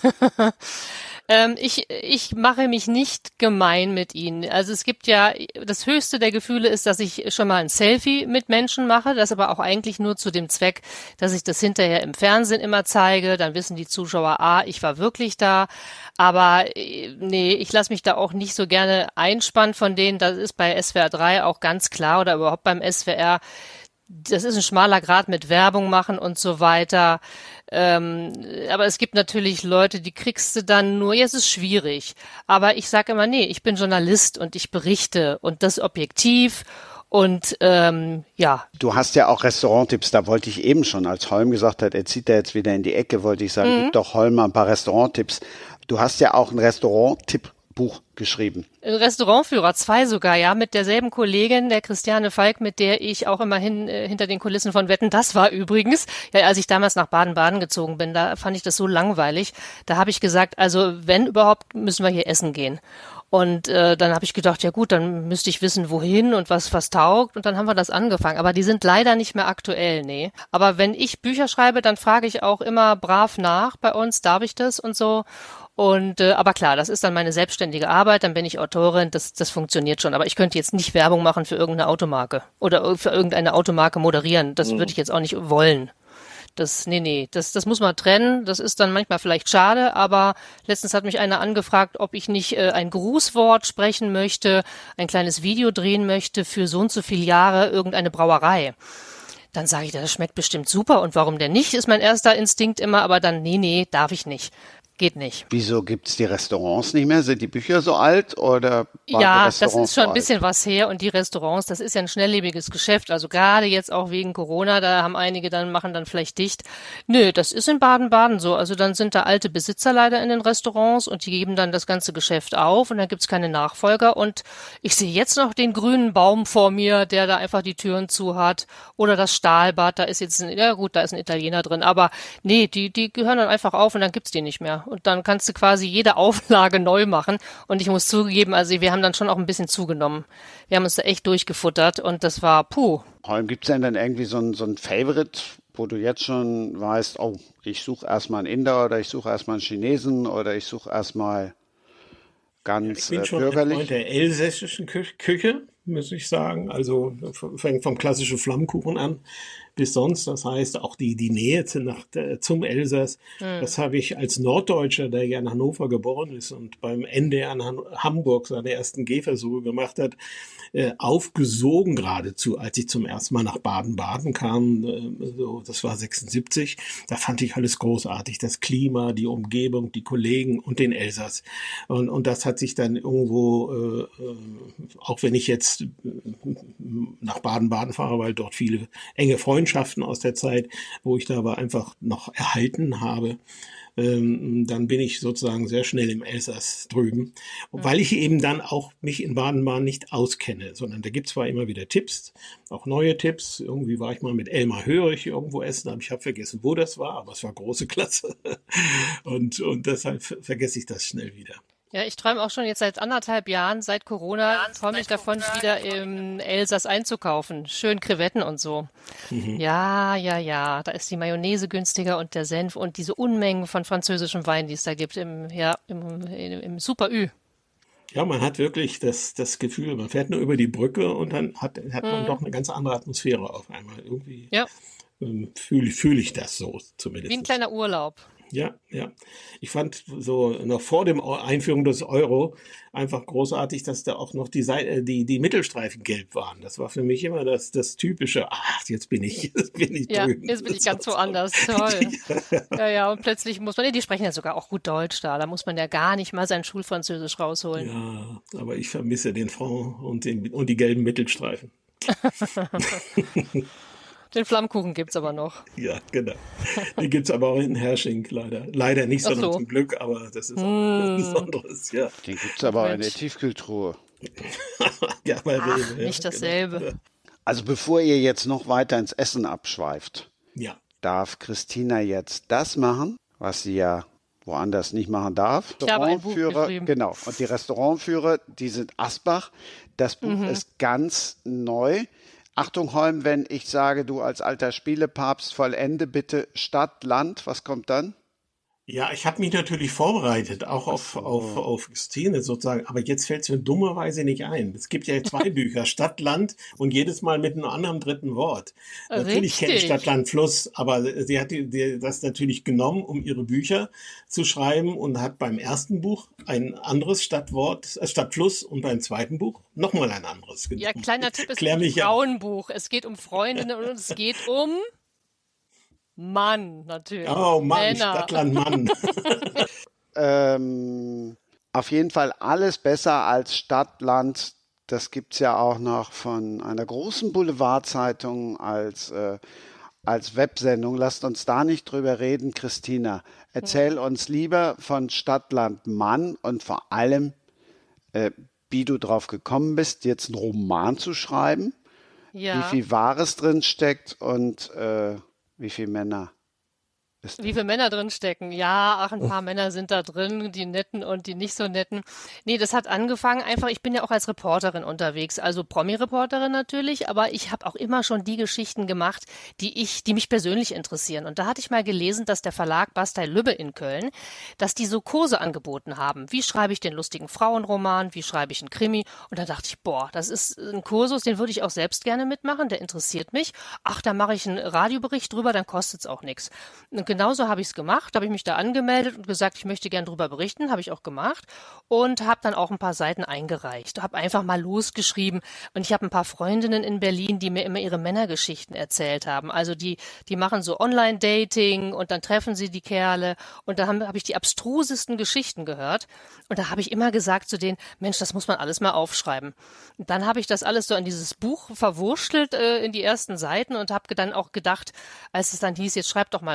[SPEAKER 6] Ähm, ich, ich mache mich nicht gemein mit ihnen. Also es gibt ja, das höchste der Gefühle ist, dass ich schon mal ein Selfie mit Menschen mache, das aber auch eigentlich nur zu dem Zweck, dass ich das hinterher im Fernsehen immer zeige, dann wissen die Zuschauer, ah, ich war wirklich da, aber nee, ich lasse mich da auch nicht so gerne einspannen von denen, das ist bei S W R drei auch ganz klar oder überhaupt beim S W R, das ist ein schmaler Grat mit Werbung machen und so weiter. Ähm, aber es gibt natürlich Leute, die kriegst du dann nur, jetzt ist es schwierig. Aber ich sage immer, nee, ich bin Journalist und ich berichte und das objektiv und ähm, ja.
[SPEAKER 3] Du hast ja auch Restauranttipps, da wollte ich eben schon, als Holm gesagt hat, er zieht da jetzt wieder in die Ecke, wollte ich sagen, mhm. gib doch Holm mal ein paar Restauranttipps. Du hast ja auch ein Restauranttipp Buch geschrieben.
[SPEAKER 6] Restaurantführer, zwei sogar, ja, mit derselben Kollegin, der Christiane Falk, mit der ich auch immerhin äh, hinter den Kulissen von Wetten, das war übrigens, ja, als ich damals nach Baden-Baden gezogen bin, da fand ich das so langweilig. Da habe ich gesagt, also wenn überhaupt, müssen wir hier essen gehen. Und äh, dann habe ich gedacht, ja gut, dann müsste ich wissen, wohin und was was taugt. Und dann haben wir das angefangen. Aber die sind leider nicht mehr aktuell, nee. Aber wenn ich Bücher schreibe, dann frage ich auch immer brav nach bei uns, darf ich das und so. Und äh, aber klar, das ist dann meine selbstständige Arbeit, dann bin ich Autorin, das das funktioniert schon. Aber ich könnte jetzt nicht Werbung machen für irgendeine Automarke oder für irgendeine Automarke moderieren. Das mhm. würde ich jetzt auch nicht wollen. Das, nee, nee, das, das muss man trennen. Das ist dann manchmal vielleicht schade, aber letztens hat mich einer angefragt, ob ich nicht äh, ein Grußwort sprechen möchte, ein kleines Video drehen möchte für so und so viele Jahre irgendeine Brauerei. Dann sage ich, das schmeckt bestimmt super und warum denn nicht, ist mein erster Instinkt immer, aber dann, nee, nee, darf ich nicht. Geht nicht.
[SPEAKER 3] Wieso gibt's die Restaurants nicht mehr? Sind die Bücher so alt oder waren
[SPEAKER 6] Ja,
[SPEAKER 3] die
[SPEAKER 6] das ist schon
[SPEAKER 3] so
[SPEAKER 6] ein bisschen
[SPEAKER 3] alt?
[SPEAKER 6] was her und die Restaurants, das ist ja ein schnelllebiges Geschäft, also gerade jetzt auch wegen Corona, da haben einige dann, machen dann vielleicht dicht. Nö, das ist in Baden-Baden so, also dann sind da alte Besitzer leider in den Restaurants und die geben dann das ganze Geschäft auf und dann gibt's keine Nachfolger und ich sehe jetzt noch den grünen Baum vor mir, der da einfach die Türen zu hat oder das Stahlbad, da ist jetzt ein, ja gut, da ist ein Italiener drin, aber nee, die, die gehören dann einfach auf und dann gibt's die nicht mehr. und dann kannst du quasi jede Auflage neu machen. Und ich muss zugeben, also wir haben dann schon auch ein bisschen zugenommen. Wir haben uns da echt durchgefuttert und das war puh.
[SPEAKER 3] Gibt es denn dann irgendwie so ein, so ein Favorite, wo du jetzt schon weißt, oh, ich suche erstmal einen Inder oder ich suche erstmal einen Chinesen oder ich suche erstmal ganz
[SPEAKER 4] ja, ich bin schon
[SPEAKER 3] bürgerlich?
[SPEAKER 4] Ein Freund der elsässischen Kü- Küche, muss ich sagen. Also fängt vom klassischen Flammkuchen an bis sonst. Das heißt, auch die, die Nähe zu, nach, zum Elsass, mhm. das habe ich als Norddeutscher, der ja in Hannover geboren ist und beim N D R in Han- Hamburg seine ersten Gehversuche gemacht hat, äh, aufgesogen geradezu, als ich zum ersten Mal nach Baden-Baden kam. Äh, so, das war sechsundsiebzig. Da fand ich alles großartig. Das Klima, die Umgebung, die Kollegen und den Elsass. Und, und das hat sich dann irgendwo, äh, auch wenn ich jetzt nach Baden-Baden fahre, weil dort viele enge Freundschaften aus der Zeit, wo ich da war, einfach noch erhalten habe, ähm, dann bin ich sozusagen sehr schnell im Elsass drüben, weil ich eben dann auch mich in Baden-Baden nicht auskenne, sondern da gibt es zwar immer wieder Tipps, auch neue Tipps. Irgendwie war ich mal mit Elmar Hörig irgendwo essen, aber ich habe vergessen, wo das war, aber es war große Klasse und, und deshalb vergesse ich das schnell wieder.
[SPEAKER 6] Ja, ich träume auch schon jetzt seit anderthalb Jahren, seit Corona, komme ich davon, wieder im Elsass einzukaufen. Schön Krevetten und so. Mhm. Ja, ja, ja, da ist die Mayonnaise günstiger und der Senf und diese Unmengen von französischem Wein, die es da gibt, im, ja, im, im, im Super Ü.
[SPEAKER 4] Ja, man hat wirklich das, das Gefühl, man fährt nur über die Brücke und dann hat, hat man mhm. doch eine ganz andere Atmosphäre auf einmal. Irgendwie
[SPEAKER 6] ja.
[SPEAKER 4] ähm, fühle fühl ich das so zumindest.
[SPEAKER 6] Wie ein kleiner Urlaub.
[SPEAKER 4] Ja, ja. Ich fand so noch vor dem Einführung des Euro einfach großartig, dass da auch noch die, Seite, die, die Mittelstreifen gelb waren. Das war für mich immer das, das typische, ach, jetzt bin ich, jetzt bin ich
[SPEAKER 6] ja,
[SPEAKER 4] drüben.
[SPEAKER 6] Jetzt bin ich ganz woanders. Toll. ja, ja, und plötzlich muss man, die sprechen ja sogar auch gut Deutsch da. Da muss man ja gar nicht mal sein Schulfranzösisch rausholen.
[SPEAKER 4] Ja, aber ich vermisse den Front und, den, und die gelben Mittelstreifen.
[SPEAKER 6] Den Flammkuchen gibt's aber noch.
[SPEAKER 4] Ja, genau. Den gibt's aber auch in Hersching leider. Leider nicht, sondern so. Zum Glück, aber das ist auch mm. was Besonderes, ja.
[SPEAKER 3] Den gibt's aber auch in der Tiefkühltruhe.
[SPEAKER 4] ja, bei
[SPEAKER 6] Ach, Rewe, nicht ja, dasselbe.
[SPEAKER 3] Genau. Also bevor ihr jetzt noch weiter ins Essen abschweift,
[SPEAKER 4] ja.
[SPEAKER 3] darf Christina jetzt das machen, was sie ja woanders nicht machen darf.
[SPEAKER 6] Ich habe ein Buch geschrieben.
[SPEAKER 3] Genau. Und die Restaurantführer, die sind Asbach. Das Buch mhm. ist ganz neu. Achtung, Holm, wenn ich sage, du als alter Spielepapst, vollende bitte Stadt, Land, was kommt dann?
[SPEAKER 4] Ja, ich habe mich natürlich vorbereitet, auch auf, auf, auf Szene sozusagen, aber jetzt fällt es mir dummerweise nicht ein. Es gibt ja zwei Bücher, Stadt, Land und jedes Mal mit einem anderen dritten Wort.
[SPEAKER 6] Richtig.
[SPEAKER 4] Natürlich kenne ich Stadt, Land, Fluss, aber sie hat die, die, das natürlich genommen, um ihre Bücher zu schreiben und hat beim ersten Buch ein anderes Stadtwort, äh, Stadt, Fluss und beim zweiten Buch nochmal ein anderes genommen.
[SPEAKER 6] Ja, kleiner Tipp, es
[SPEAKER 4] Klär
[SPEAKER 6] geht um Frauenbuch. Es geht um Freundinnen und es geht um Mann, natürlich.
[SPEAKER 4] Oh Mann,
[SPEAKER 6] Männer.
[SPEAKER 4] Stadtland, Mann.
[SPEAKER 3] ähm, auf jeden Fall alles besser als Stadtland. Das gibt's ja auch noch von einer großen Boulevardzeitung als, äh, als Websendung. Lasst uns da nicht drüber reden, Christina. Erzähl uns lieber von Stadtland, Mann und vor allem, äh, wie du drauf gekommen bist, jetzt einen Roman zu schreiben.
[SPEAKER 6] Ja.
[SPEAKER 3] Wie viel Wahres drin steckt und äh, wie viele Männer?
[SPEAKER 6] Wie viele Männer drin stecken? Ja, ach, ein paar Männer sind da drin, die netten und die nicht so netten. Nee, das hat angefangen einfach, ich bin ja auch als Reporterin unterwegs, also Promi-Reporterin natürlich, aber ich habe auch immer schon die Geschichten gemacht, die ich, die mich persönlich interessieren. Und da hatte ich mal gelesen, dass der Verlag Bastei-Lübbe in Köln, dass die so Kurse angeboten haben. Wie schreibe ich den lustigen Frauenroman? Wie schreibe ich einen Krimi? Und da dachte ich, boah, das ist ein Kursus, den würde ich auch selbst gerne mitmachen, der interessiert mich. Ach, da mache ich einen Radiobericht drüber, dann kostet es auch nichts. Und genauso habe ich es gemacht, habe ich mich da angemeldet und gesagt, ich möchte gern drüber berichten, habe ich auch gemacht und habe dann auch ein paar Seiten eingereicht, habe einfach mal losgeschrieben und ich habe ein paar Freundinnen in Berlin, die mir immer ihre Männergeschichten erzählt haben, also die die machen so Online-Dating und dann treffen sie die Kerle und da habe hab ich die abstrusesten Geschichten gehört und da habe ich immer gesagt zu denen, Mensch, das muss man alles mal aufschreiben. Und dann habe ich das alles so in dieses Buch verwurschtelt äh, in die ersten Seiten und habe dann auch gedacht, als es dann hieß, jetzt schreib doch mal weiter, dachte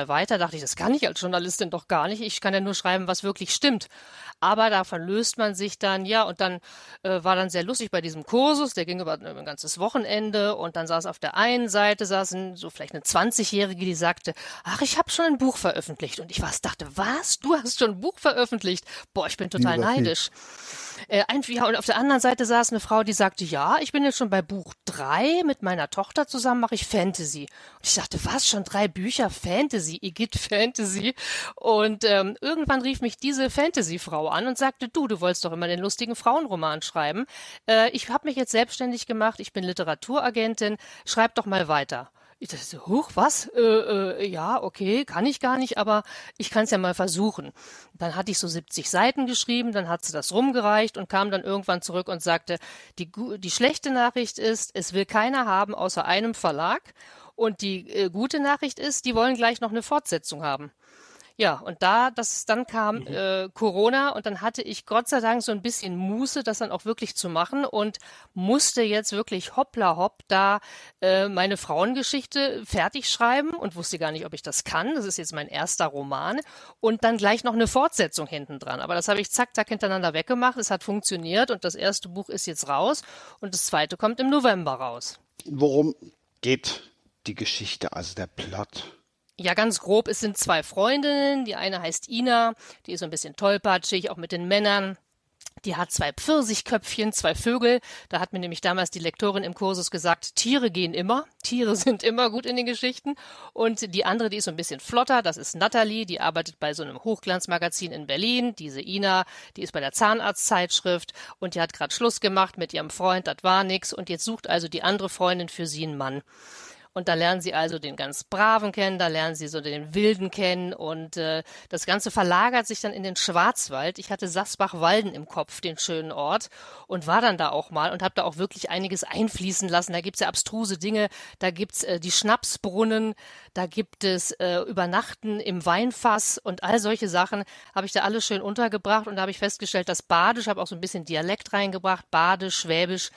[SPEAKER 6] dachte ich, das kann ich als Journalistin doch gar nicht. Ich kann ja nur schreiben, was wirklich stimmt. Aber davon löst man sich dann, ja, und dann äh, war dann sehr lustig bei diesem Kursus, der ging über ein ganzes Wochenende und dann saß auf der einen Seite, saßen so vielleicht eine zwanzigjährige, die sagte, ach, ich habe schon ein Buch veröffentlicht. Und ich was dachte, was? Du hast schon ein Buch veröffentlicht? Boah, ich bin total neidisch. Äh, ein, ja, und auf der anderen Seite saß eine Frau, die sagte, ja, ich bin jetzt schon bei Buch drei, mit meiner Tochter zusammen mache ich Fantasy. Und ich dachte, was, schon drei Bücher Fantasy, Igitt Fantasy? Und ähm, irgendwann rief mich diese Fantasy-Frau an und sagte, du, du wolltest doch immer den lustigen Frauenroman schreiben. Äh, ich habe mich jetzt selbstständig gemacht, ich bin Literaturagentin, schreib doch mal weiter. Ich dachte, huch, was? Äh, äh, ja, okay, kann ich gar nicht, aber ich kann es ja mal versuchen. Dann hatte ich so siebzig Seiten geschrieben, dann hat sie das rumgereicht und kam dann irgendwann zurück und sagte, die, die schlechte Nachricht ist, es will keiner haben außer einem Verlag und die äh, gute Nachricht ist, die wollen gleich noch eine Fortsetzung haben. Ja, und da, das, dann kam äh, Corona und dann hatte ich Gott sei Dank so ein bisschen Muße, das dann auch wirklich zu machen und musste jetzt wirklich hoppla hopp da äh, meine Frauengeschichte fertig schreiben und wusste gar nicht, ob ich das kann. Das ist jetzt mein erster Roman und dann gleich noch eine Fortsetzung hinten dran. Aber das habe ich zack, zack hintereinander weggemacht. Es hat funktioniert und das erste Buch ist jetzt raus und das zweite kommt im November raus.
[SPEAKER 3] Worum geht die Geschichte, also der Plot?
[SPEAKER 6] Ja, ganz grob, es sind zwei Freundinnen. Die eine heißt Ina, die ist so ein bisschen tollpatschig, auch mit den Männern. Die hat zwei Pfirsichköpfchen, zwei Vögel. Da hat mir nämlich damals die Lektorin im Kursus gesagt, Tiere gehen immer. Tiere sind immer gut in den Geschichten. Und die andere, die ist so ein bisschen flotter, das ist Natalie. Die arbeitet bei so einem Hochglanzmagazin in Berlin. Diese Ina, die ist bei der Zahnarztzeitschrift und die hat gerade Schluss gemacht mit ihrem Freund, das war nix. Und jetzt sucht also die andere Freundin für sie einen Mann. Und da lernen sie also den ganz Braven kennen, da lernen sie so den Wilden kennen und äh, das Ganze verlagert sich dann in den Schwarzwald. Ich hatte Sasbach-Walden im Kopf, den schönen Ort, und war dann da auch mal und habe da auch wirklich einiges einfließen lassen. Da gibt's ja abstruse Dinge, da gibt's äh, die Schnapsbrunnen, da gibt es äh, Übernachten im Weinfass und all solche Sachen habe ich da alles schön untergebracht und da habe ich festgestellt, dass Badisch, habe auch so ein bisschen Dialekt reingebracht, Badisch, Schwäbisch.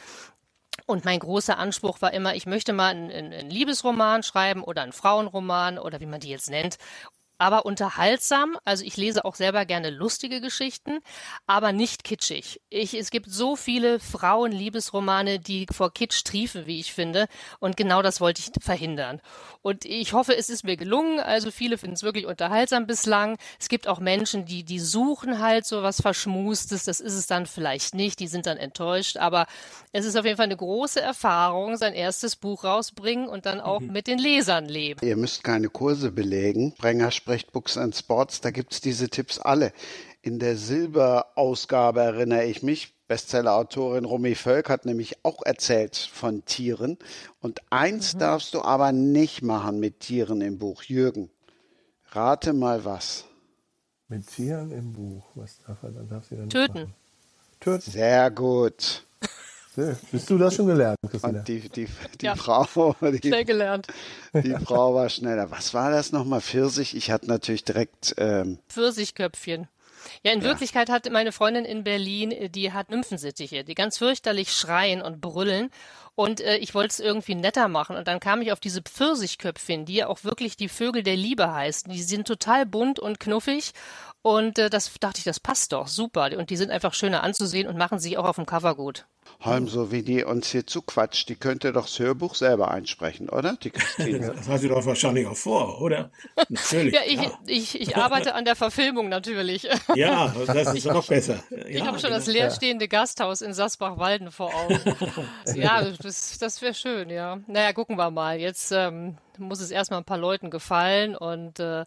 [SPEAKER 6] Und mein großer Anspruch war immer, ich möchte mal einen, einen Liebesroman schreiben oder einen Frauenroman oder wie man die jetzt nennt. Aber unterhaltsam, also ich lese auch selber gerne lustige Geschichten, aber nicht kitschig. Ich, es gibt so viele Frauenliebesromane, die vor Kitsch triefen, wie ich finde, und genau das wollte ich verhindern. Und ich hoffe, es ist mir gelungen, also viele finden es wirklich unterhaltsam bislang. Es gibt auch Menschen, die die suchen halt so was Verschmustes, das ist es dann vielleicht nicht, die sind dann enttäuscht, aber es ist auf jeden Fall eine große Erfahrung, sein erstes Buch rausbringen und dann auch mhm. mit den Lesern leben.
[SPEAKER 3] Ihr müsst keine Kurse belegen, Sprenger spricht Books and Sports, da gibt's diese Tipps alle. In der Silberausgabe erinnere ich mich, Bestseller-Autorin Romy Völk hat nämlich auch erzählt von Tieren. Und eins mhm. darfst du aber nicht machen mit Tieren im Buch. Jürgen, rate mal was.
[SPEAKER 9] Mit Tieren im Buch, was darf er dann? Darf sie dann
[SPEAKER 6] Töten.
[SPEAKER 9] Machen? Töten.
[SPEAKER 3] Sehr gut.
[SPEAKER 9] Bist du das schon gelernt,
[SPEAKER 3] Christina? Und die, die, die
[SPEAKER 6] ja.
[SPEAKER 3] Frau, die,
[SPEAKER 6] schnell gelernt.
[SPEAKER 3] Die Frau war schneller. Was war das nochmal? Pfirsich? Ich hatte natürlich direkt ähm
[SPEAKER 6] Pfirsichköpfchen. Ja, in
[SPEAKER 3] ja.
[SPEAKER 6] Wirklichkeit hat meine Freundin in Berlin, die hat Nymphensittiche, die ganz fürchterlich schreien und brüllen. Und äh, ich wollte es irgendwie netter machen. Und dann kam ich auf diese Pfirsichköpfchen, die ja auch wirklich die Vögel der Liebe heißen. Die sind total bunt und knuffig. Und äh, das dachte ich, das passt doch, super. Und die sind einfach schöner anzusehen und machen sich auch auf dem Cover gut.
[SPEAKER 3] Holm, so wie die uns hier zuquatscht, die könnte doch das Hörbuch selber einsprechen, oder? Die Christine.
[SPEAKER 4] Das hast du doch wahrscheinlich auch vor, oder? Natürlich.
[SPEAKER 6] Ja, ich, ja. Ich, ich arbeite an der Verfilmung natürlich.
[SPEAKER 4] Ja, das ist noch besser. Ja,
[SPEAKER 6] ich habe schon
[SPEAKER 4] genau.
[SPEAKER 6] das leerstehende Gasthaus in Sasbach-Walden vor Augen. Ja, das, das wäre schön, ja. Naja, gucken wir mal. Jetzt ähm, muss es erstmal ein paar Leuten gefallen und äh,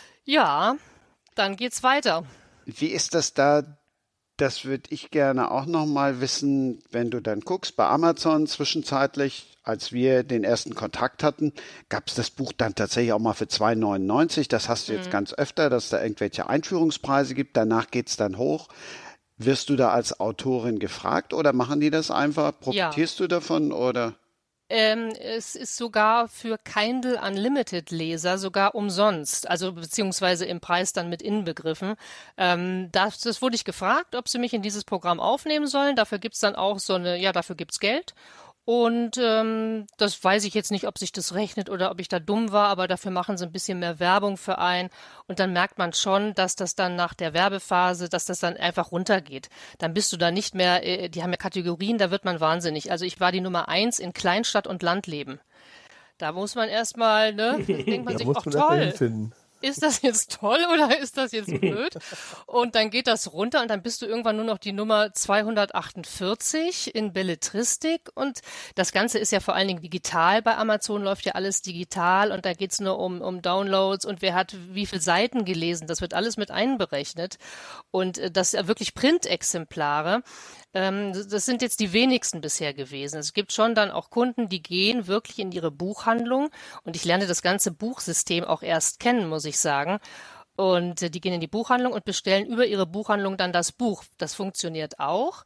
[SPEAKER 6] ja, dann geht's weiter.
[SPEAKER 3] Wie ist das da? Das würde ich gerne auch noch mal wissen, wenn du dann guckst, bei Amazon zwischenzeitlich, als wir den ersten Kontakt hatten, gab es das Buch dann tatsächlich auch mal für zwei neunundneunzig. Das hast du jetzt mhm. ganz öfter, dass da irgendwelche Einführungspreise gibt. Danach geht's dann hoch. Wirst du da als Autorin gefragt oder machen die das einfach? Profitierst ja. du davon oder?
[SPEAKER 6] Ähm, es ist sogar für Kindle Unlimited Leser sogar umsonst, also beziehungsweise im Preis dann mit inbegriffen. Ähm, das, das wurde ich gefragt, ob sie mich in dieses Programm aufnehmen sollen. Dafür gibt's dann auch so eine, ja, dafür gibt's Geld. Und ähm, das weiß ich jetzt nicht, ob sich das rechnet oder ob ich da dumm war, aber dafür machen sie ein bisschen mehr Werbung für einen. Und dann merkt man schon, dass das dann nach der Werbephase, dass das dann einfach runtergeht. Dann bist du da nicht mehr, äh, die haben ja Kategorien, da wird man wahnsinnig. Also ich war die Nummer eins in Kleinstadt und Landleben. Da muss man erstmal, ne, denkt man
[SPEAKER 9] Da
[SPEAKER 6] sich,
[SPEAKER 9] muss
[SPEAKER 6] ach
[SPEAKER 9] man erst mal
[SPEAKER 6] toll.
[SPEAKER 9] hinfinden.
[SPEAKER 6] Ist das jetzt toll oder ist das jetzt blöd? Und dann geht das runter und dann bist du irgendwann nur noch die Nummer zweihundertachtundvierzig in Belletristik und das Ganze ist ja vor allen Dingen digital. Bei Amazon läuft ja alles digital und da geht's nur um, um Downloads und wer hat wie viele Seiten gelesen. Das wird alles mit einberechnet und äh, das ja wirklich Printexemplare. Ähm, das sind jetzt die wenigsten bisher gewesen. Es gibt schon dann auch Kunden, die gehen wirklich in ihre Buchhandlung und ich lerne das ganze Buchsystem auch erst kennen, muss ich sagen. Und äh, die gehen in die Buchhandlung und bestellen über ihre Buchhandlung dann das Buch. Das funktioniert auch,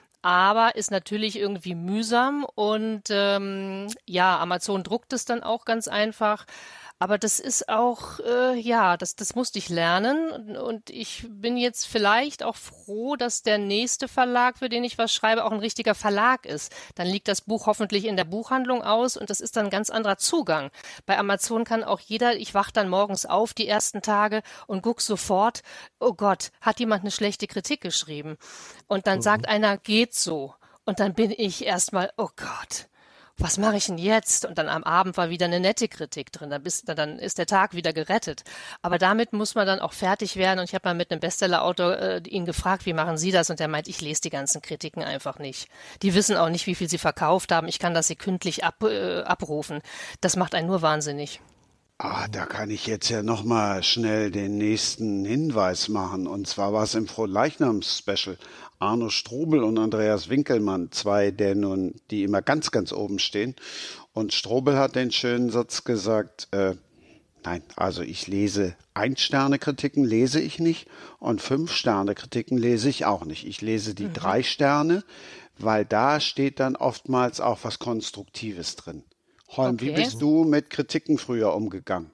[SPEAKER 6] aber ist natürlich irgendwie mühsam und ähm, ja, Amazon druckt es dann auch ganz einfach. Aber das ist auch, äh, ja, das, das musste ich lernen und, und ich bin jetzt vielleicht auch froh, dass der nächste Verlag, für den ich was schreibe, auch ein richtiger Verlag ist. Dann liegt das Buch hoffentlich in der Buchhandlung aus und das ist dann ein ganz anderer Zugang. Bei Amazon kann auch jeder, ich wach dann morgens auf die ersten Tage und guck sofort, oh Gott, hat jemand eine schlechte Kritik geschrieben? Und dann mhm. sagt einer, geht so. Und dann bin ich erstmal, oh Gott. Was mache ich denn jetzt? Und dann am Abend war wieder eine nette Kritik drin. Dann, bist, dann ist der Tag wieder gerettet. Aber damit muss man dann auch fertig werden. Und ich habe mal mit einem Bestsellerautor äh, ihn gefragt, wie machen Sie das? Und er meint, ich lese die ganzen Kritiken einfach nicht. Die wissen auch nicht, wie viel sie verkauft haben. Ich kann das sekündlich ab, äh, abrufen. Das macht einen nur wahnsinnig.
[SPEAKER 3] Ah, da kann ich jetzt ja noch mal schnell den nächsten Hinweis machen. Und zwar war es im Frohleichnams-Special. Arno Strobel und Andreas Winkelmann, zwei der nun, die immer ganz, ganz oben stehen. Und Strobel hat den schönen Satz gesagt, äh, nein, also ich lese Ein-Sterne-Kritiken lese ich nicht und Fünf-Sterne-Kritiken lese ich auch nicht. Ich lese die mhm. drei Sterne, weil da steht dann oftmals auch was Konstruktives drin. Holm, okay. Wie bist du mit Kritiken früher umgegangen?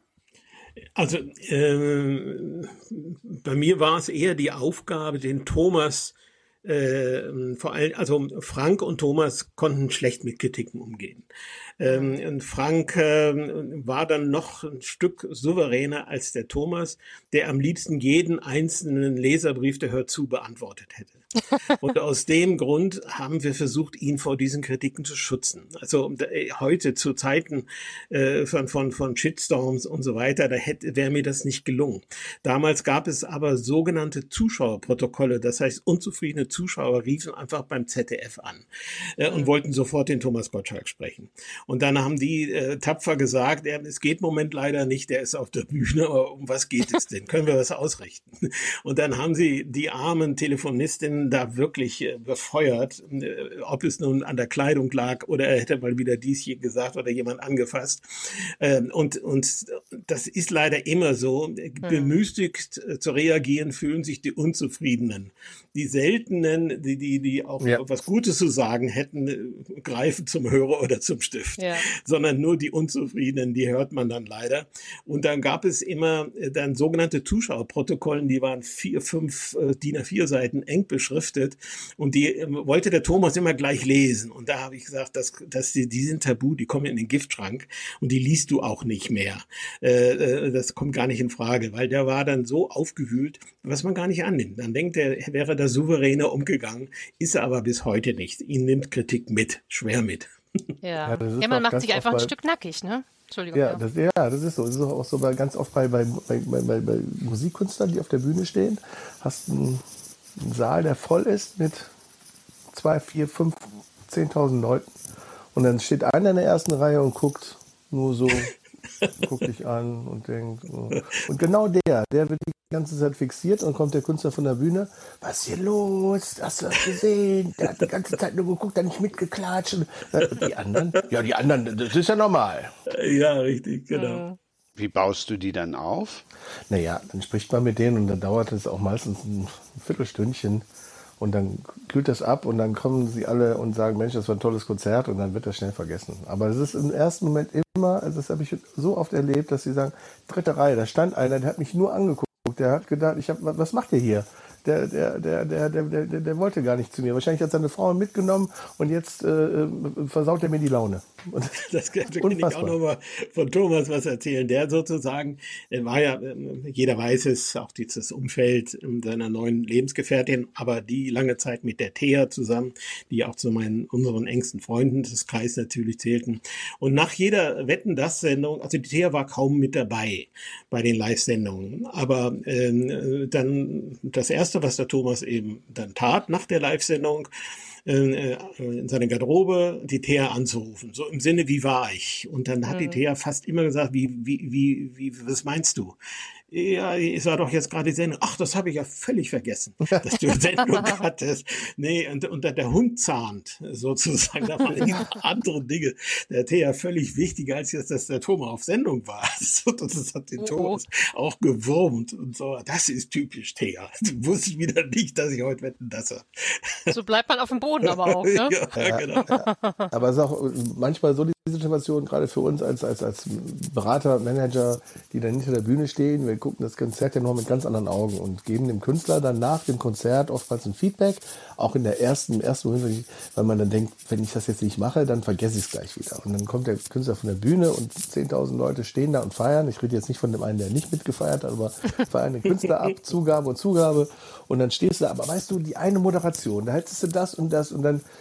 [SPEAKER 4] Also äh, bei mir war es eher die Aufgabe, den Thomas äh, vor allem, also Frank und Thomas konnten schlecht mit Kritiken umgehen. Ähm, und Frank äh, war dann noch ein Stück souveräner als der Thomas, der am liebsten jeden einzelnen Leserbrief, der hört zu, beantwortet hätte. Und aus dem Grund haben wir versucht, ihn vor diesen Kritiken zu schützen. Also heute zu Zeiten äh, von, von, von Shitstorms und so weiter, da hätte, wäre mir das nicht gelungen. Damals gab es aber sogenannte Zuschauerprotokolle, das heißt, unzufriedene Zuschauer riefen einfach beim Z D F an äh, und wollten sofort den Thomas Gottschalk sprechen. Und dann haben die äh, tapfer gesagt, äh, es geht im Moment leider nicht, der ist auf der Bühne, aber um was geht es denn? Können wir was ausrichten? Und dann haben sie die armen Telefonistinnen da wirklich äh, befeuert, äh, ob es nun an der Kleidung lag oder er hätte mal wieder dies hier gesagt oder jemand angefasst. Ähm, und, und das ist leider immer so. Bemüßigt äh, zu reagieren fühlen sich die Unzufriedenen. Die Seltenen, die, die, die auch ja. was Gutes zu sagen hätten, äh, greifen zum Hörer oder zum Stift. Ja. Sondern nur die Unzufriedenen, die hört man dann leider. Und dann gab es immer äh, dann sogenannte Zuschauerprotokollen, die waren vier, fünf äh, D I N A vier Seiten eng beschriftet. Und die äh, wollte der Thomas immer gleich lesen. Und da habe ich gesagt, dass, dass die, die sind tabu, die kommen in den Giftschrank und die liest du auch nicht mehr. Äh, äh, das kommt gar nicht in Frage, weil der war dann so aufgewühlt, was man gar nicht annimmt. Dann denkt er, er wäre da souveräner umgegangen, ist er aber bis heute nicht. Ihn nimmt Kritik mit, schwer mit.
[SPEAKER 6] Ja, ja, ja man macht sich einfach ein Stück nackig, ne? Entschuldigung.
[SPEAKER 9] Ja, das, ja, das ist so. Das ist auch so bei, ganz oft bei, bei, bei, bei, bei Musikkünstlern, die auf der Bühne stehen. Hast einen Ein Saal, der voll ist mit zwei, vier, fünf, zehntausend Leuten. Und dann steht einer in der ersten Reihe und guckt nur so, guckt dich an und denkt. Oh. Und genau der, der wird die ganze Zeit fixiert und kommt der Künstler von der Bühne. Was ist hier los? Hast du das gesehen? Der hat die ganze Zeit nur geguckt, hat nicht mitgeklatscht. Und die anderen? Ja, die anderen, das ist ja normal.
[SPEAKER 4] Ja, richtig, genau.
[SPEAKER 6] Mhm.
[SPEAKER 3] Wie baust du die dann auf?
[SPEAKER 9] Naja, dann spricht man mit denen und dann dauert es auch meistens ein Viertelstündchen und dann kühlt das ab und dann kommen sie alle und sagen, Mensch, das war ein tolles Konzert und dann wird das schnell vergessen. Aber es ist im ersten Moment immer, also das habe ich so oft erlebt, dass sie sagen, dritte Reihe, da stand einer, der hat mich nur angeguckt, der hat gedacht, ich hab, was macht ihr hier? der, der, der, der, der, der, der wollte gar nicht zu mir. Wahrscheinlich hat seine Frau mitgenommen und jetzt äh, versaut er mir die Laune. Und
[SPEAKER 4] das kann ich auch nochmal von Thomas was erzählen. Der sozusagen war ja, jeder weiß es, auch dieses Umfeld seiner neuen Lebensgefährtin, aber die lange Zeit mit der Thea zusammen, die auch zu meinen, unseren engsten Freunden des Kreises natürlich zählten. Und nach jeder Wetten-das-Sendung, also die Thea war kaum mit dabei bei den Live-Sendungen, aber äh, dann das Erste, was der Thomas eben dann tat nach der Live-Sendung, in seine Garderobe die Thea anzurufen, so im Sinne, wie war ich? Und dann hat mhm. die Thea fast immer gesagt, wie, wie, wie, wie, was meinst du? Ja, es war doch jetzt gerade die Sendung. Ach, das habe ich ja völlig vergessen, dass du eine Sendung hattest. Nee, und, und der Hund zahnt sozusagen. Da waren andere Dinge der Thea völlig wichtiger, als jetzt, dass der Thomas auf Sendung war. So, das hat den Thomas auch gewurmt und so. Das ist typisch Thea. Du wusstest wieder nicht, dass ich heute wetten lasse.
[SPEAKER 6] So bleibt man auf dem Boden aber auch, ne?
[SPEAKER 9] Ja, genau. Ja. Aber es ist auch manchmal so die Situation, gerade für uns als, als, als Berater, Manager, die dann hinter der Bühne stehen. Wir gucken das Konzert ja noch mit ganz anderen Augen und geben dem Künstler dann nach dem Konzert oftmals ein Feedback, auch in der ersten, im ersten Moment, weil man dann denkt, wenn ich das jetzt nicht mache, dann vergesse ich es gleich wieder. Und dann kommt der Künstler von der Bühne und zehntausend Leute stehen da und feiern. Ich rede jetzt nicht von dem einen, der nicht mitgefeiert hat, aber feiern den Künstler ab, Zugabe und Zugabe. Und dann stehst du da, aber weißt du, die eine Moderation, da hättest du das und das und dann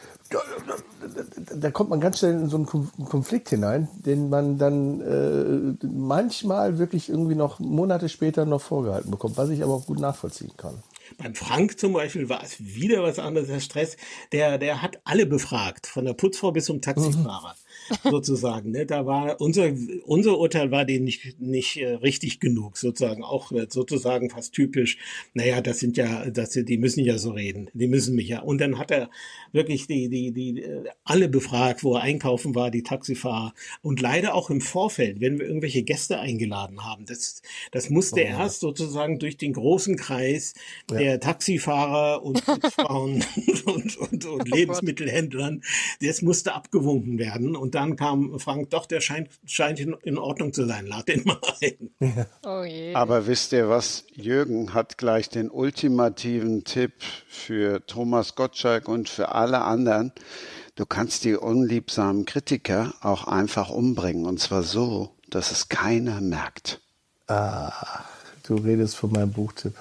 [SPEAKER 9] da kommt man ganz schnell in so einen Konflikt hinein, den man dann äh, manchmal wirklich irgendwie noch Monate später noch vorgehalten bekommt, was ich aber auch gut nachvollziehen kann.
[SPEAKER 4] Beim Frank zum Beispiel war es wieder was anderes, der Stress. Der, der hat alle befragt, von der Putzfrau bis zum Taxifahrer. Sozusagen, ne? Da war unser unser Urteil war denen nicht nicht äh, richtig genug, sozusagen auch äh, sozusagen fast typisch. Naja, das sind ja, das die müssen ja so reden, die müssen mich ja. Und dann hat er wirklich die die die äh, alle befragt, wo er einkaufen war, die Taxifahrer und leider auch im Vorfeld, wenn wir irgendwelche Gäste eingeladen haben. Das das musste oh. erst sozusagen durch den großen Kreis ja. der Taxifahrer und Putzfrauen und, und, und Lebensmittelhändlern. Das musste abgewunken werden und dann kam Frank, doch, der scheint, scheint in, in Ordnung zu sein, lad den mal ein.
[SPEAKER 3] Ja. Oh je. Aber wisst ihr was, Jürgen hat gleich den ultimativen Tipp für Thomas Gottschalk und für alle anderen. Du kannst die unliebsamen Kritiker auch einfach umbringen und zwar so, dass es keiner merkt.
[SPEAKER 9] Ah, du redest von meinem Buchtipp.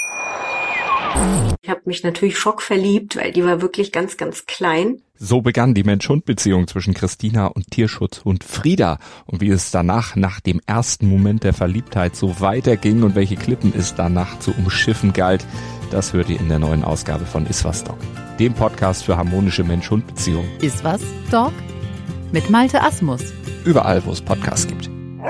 [SPEAKER 10] Ich habe mich natürlich schockverliebt, weil die war wirklich ganz, ganz klein.
[SPEAKER 11] So begann die Mensch-Hund-Beziehung zwischen Christina und Tierschutzhund Frieda. Und wie es danach, nach dem ersten Moment der Verliebtheit, so weiterging und welche Klippen es danach zu umschiffen galt, das hört ihr in der neuen Ausgabe von Iswas Dog, dem Podcast für harmonische Mensch-Hund-Beziehungen.
[SPEAKER 2] Iswas Dog mit Malte Asmus.
[SPEAKER 11] Überall, wo es Podcasts gibt.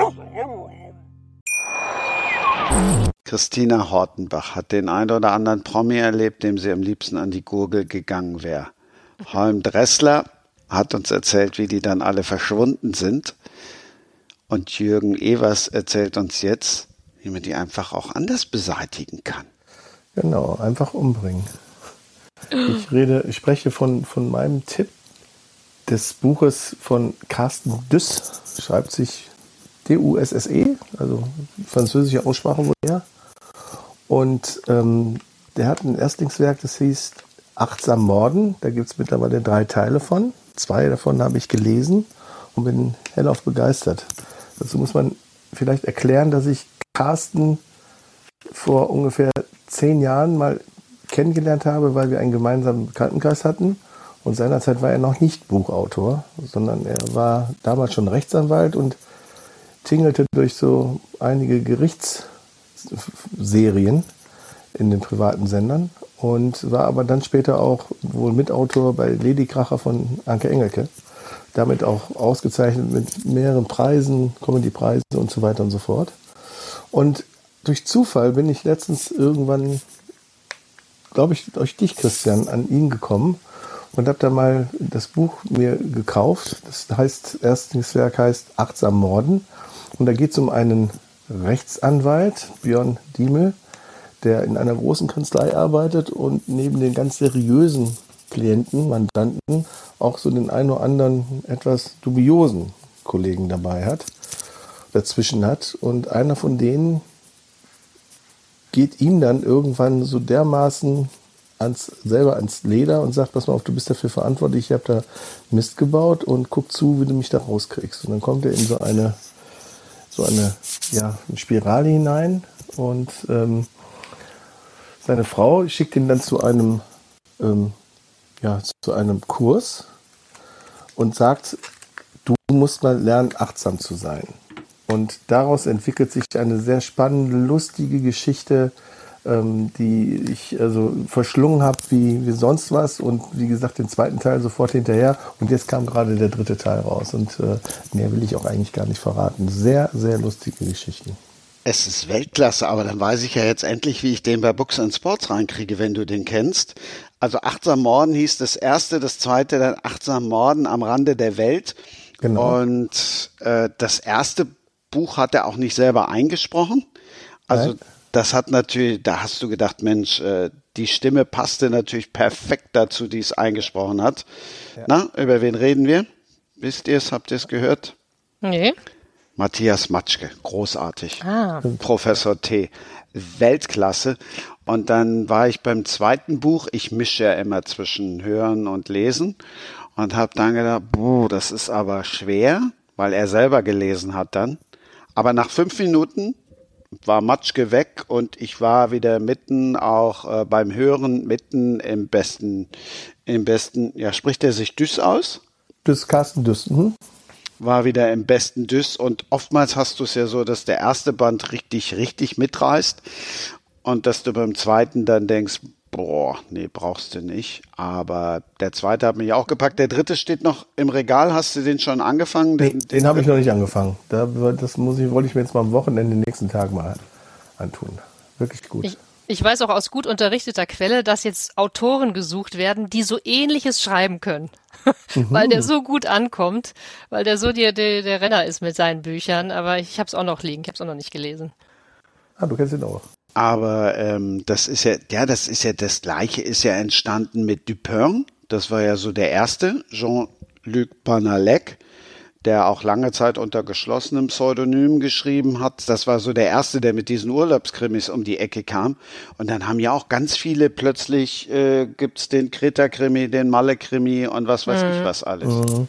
[SPEAKER 3] Christina Hortenbach hat den ein oder anderen Promi erlebt, dem sie am liebsten an die Gurgel gegangen wäre. Holm Dressler hat uns erzählt, wie die dann alle verschwunden sind. Und Jürgen Evers erzählt uns jetzt, wie man die einfach auch anders beseitigen kann.
[SPEAKER 9] Genau, einfach umbringen. Ich rede, ich spreche von, von meinem Tipp des Buches von Carsten Düss, schreibt sich D U S S E, also französische Aussprache wohl eher. Und ähm, der hat ein Erstlingswerk, das hieß Achtsam Morden. Da gibt es mittlerweile drei Teile von. Zwei davon habe ich gelesen und bin hellauf begeistert. Dazu muss man vielleicht erklären, dass ich Carsten vor ungefähr zehn Jahren mal kennengelernt habe, weil wir einen gemeinsamen Bekanntenkreis hatten. Und seinerzeit war er noch nicht Buchautor, sondern er war damals schon Rechtsanwalt und tingelte durch so einige Gerichtsserien in den privaten Sendern und war aber dann später auch wohl Mitautor bei Ladykracher von Anke Engelke. Damit auch ausgezeichnet mit mehreren Preisen, Comedy-Preise und so weiter und so fort. Und durch Zufall bin ich letztens irgendwann, glaube ich, durch dich, Christian, an ihn gekommen und habe da mal das Buch mir gekauft. Das heißt, Erstlingswerk heißt Achtsam Morden. Und da geht es um einen Rechtsanwalt, Björn Diemel, der in einer großen Kanzlei arbeitet und neben den ganz seriösen Klienten, Mandanten, auch so den einen oder anderen etwas dubiosen Kollegen dabei hat, dazwischen hat. Und einer von denen geht ihm dann irgendwann so dermaßen ans, selber ans Leder und sagt, pass mal auf, du bist dafür verantwortlich, ich habe da Mist gebaut und guck zu, wie du mich da rauskriegst. Und dann kommt er in so eine, so eine, ja, eine Spirale hinein und ähm, seine Frau schickt ihn dann zu einem, ähm, ja, zu einem Kurs und sagt, du musst mal lernen, achtsam zu sein. Und daraus entwickelt sich eine sehr spannende, lustige Geschichte, ähm, die ich also verschlungen habe wie, wie sonst was. Und wie gesagt, den zweiten Teil sofort hinterher. Und jetzt kam gerade der dritte Teil raus. Und äh, mehr will ich auch eigentlich gar nicht verraten. Sehr, sehr lustige Geschichten.
[SPEAKER 3] Es ist Weltklasse, aber dann weiß ich ja jetzt endlich, wie ich den bei Books and Sports reinkriege, wenn du den kennst. Also Achtsam Morden hieß das erste, das zweite dann Achtsam Morden am Rande der Welt. Genau. Und äh, das erste Buch hat er auch nicht selber eingesprochen. Also Nein. das hat natürlich, da hast du gedacht, Mensch, äh, die Stimme passte natürlich perfekt dazu, die es eingesprochen hat. Ja. Na, über wen reden wir? Wisst ihr es? Habt ihr es gehört?
[SPEAKER 6] Nee.
[SPEAKER 3] Matthias Matschke, großartig.
[SPEAKER 6] Ah.
[SPEAKER 3] Professor T, Weltklasse. Und dann war ich beim zweiten Buch, ich mische ja immer zwischen Hören und Lesen und habe dann gedacht, boah, das ist aber schwer, weil er selber gelesen hat dann. Aber nach fünf Minuten war Matschke weg und ich war wieder mitten auch äh, beim Hören, mitten im besten, im besten, ja, spricht er sich Düss aus?
[SPEAKER 9] Düss, Carsten Düss, mhm.
[SPEAKER 3] War wieder im besten Düss und oftmals hast du es ja so, dass der erste Band richtig, richtig mitreißt und dass du beim zweiten dann denkst, boah, nee, brauchst du nicht. Aber der zweite hat mich auch gepackt. Der dritte steht noch im Regal. Hast du den schon angefangen?
[SPEAKER 9] Den, den, den habe ich noch nicht angefangen. Da, das muss ich, wollte ich mir jetzt mal am Wochenende den nächsten Tag mal antun. Wirklich gut.
[SPEAKER 6] Ich, ich weiß auch aus gut unterrichteter Quelle, dass jetzt Autoren gesucht werden, die so Ähnliches schreiben können. Mhm. Weil der so gut ankommt, weil der so der, der, der Renner ist mit seinen Büchern. Aber ich habe es auch noch liegen. Ich habe es auch noch nicht gelesen.
[SPEAKER 9] Ah, du kennst ihn auch.
[SPEAKER 3] Aber ähm, das ist ja, ja, das ist ja das Gleiche, ist ja entstanden mit Dupin. Das war ja so der erste, Jean-Luc Banalek, der auch lange Zeit unter geschlossenem Pseudonym geschrieben hat. Das war so der erste, der mit diesen Urlaubskrimis um die Ecke kam. Und dann haben ja auch ganz viele plötzlich, äh, gibt's den Kreta-Krimi, den Malle-Krimi und was weiß mhm. ich was alles.
[SPEAKER 9] Mhm.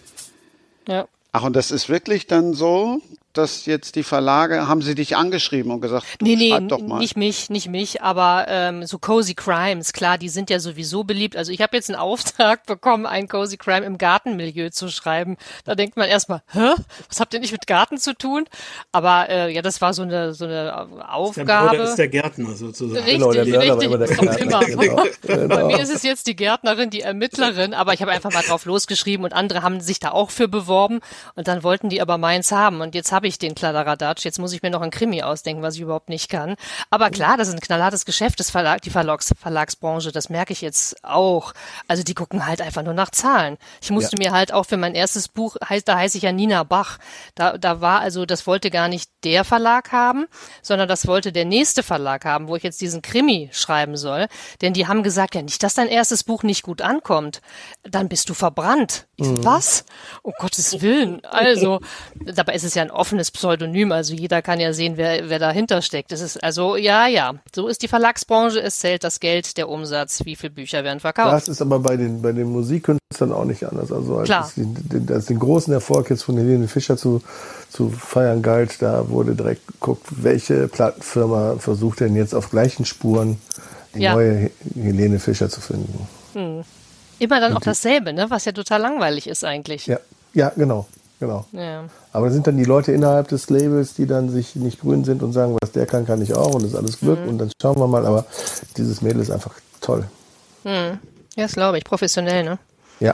[SPEAKER 6] Ja.
[SPEAKER 3] Ach, und das ist wirklich dann so, dass jetzt die Verlage, haben sie dich angeschrieben und gesagt,
[SPEAKER 6] nee, nee,
[SPEAKER 3] schreib doch mal.
[SPEAKER 6] nicht mich, nicht mich, aber ähm, so Cozy Crimes, klar, die sind ja sowieso beliebt. Also ich habe jetzt einen Auftrag bekommen, ein Cozy Crime im Gartenmilieu zu schreiben. Da denkt man erstmal, hä, was habt ihr nicht mit Garten zu tun? Aber äh, ja, das war so eine so eine Aufgabe.
[SPEAKER 4] Das ist der Gärtner sozusagen.
[SPEAKER 6] Richtig,
[SPEAKER 9] genau, der
[SPEAKER 6] richtig,
[SPEAKER 9] immer der
[SPEAKER 6] kommt immer.
[SPEAKER 9] Genau. Genau.
[SPEAKER 6] Bei mir ist es jetzt die Gärtnerin, die Ermittlerin, aber ich habe einfach mal drauf losgeschrieben und andere haben sich da auch für beworben und dann wollten die aber meins haben und jetzt habe ich den Kladderadatsch. Jetzt muss ich mir noch ein Krimi ausdenken, was ich überhaupt nicht kann. Aber klar, das ist ein knallhartes Geschäft, das Verlag, die Verlags, Verlagsbranche, das merke ich jetzt auch. Also die gucken halt einfach nur nach Zahlen. Ich musste ja. mir halt auch für mein erstes Buch, heißt, da heiße ich ja Nina Bach, da, da war also, das wollte gar nicht der Verlag haben, sondern das wollte der nächste Verlag haben, wo ich jetzt diesen Krimi schreiben soll. Denn die haben gesagt, ja nicht, dass dein erstes Buch nicht gut ankommt, dann bist du verbrannt. Ich so, mhm. was? Um Gottes Willen. Also, dabei ist es ja ein offenes Pseudonym, also jeder kann ja sehen, wer, wer dahinter steckt. Das ist also, ja, ja, so ist die Verlagsbranche, es zählt das Geld, der Umsatz, wie viele Bücher werden verkauft.
[SPEAKER 9] Das ist aber bei den, bei den Musikkünstlern auch nicht anders. Also als
[SPEAKER 6] Klar.
[SPEAKER 9] es den, als den großen Erfolg jetzt von Helene Fischer zu, zu feiern galt, da wurde direkt geguckt, welche Plattenfirma versucht denn jetzt auf gleichen Spuren die ja. neue Helene Fischer zu finden.
[SPEAKER 6] Hm. Immer dann Und auch dasselbe, ne? Was ja total langweilig ist eigentlich.
[SPEAKER 9] Ja, ja, genau. Genau.
[SPEAKER 6] Ja.
[SPEAKER 9] Aber das sind dann die Leute innerhalb des Labels, die dann sich nicht grün sind und sagen, was der kann, kann ich auch und das ist alles Glück mhm. und dann schauen wir mal. Aber dieses Mädel ist einfach toll.
[SPEAKER 6] Mhm. Ja, das glaube ich. Professionell, ne?
[SPEAKER 9] Ja.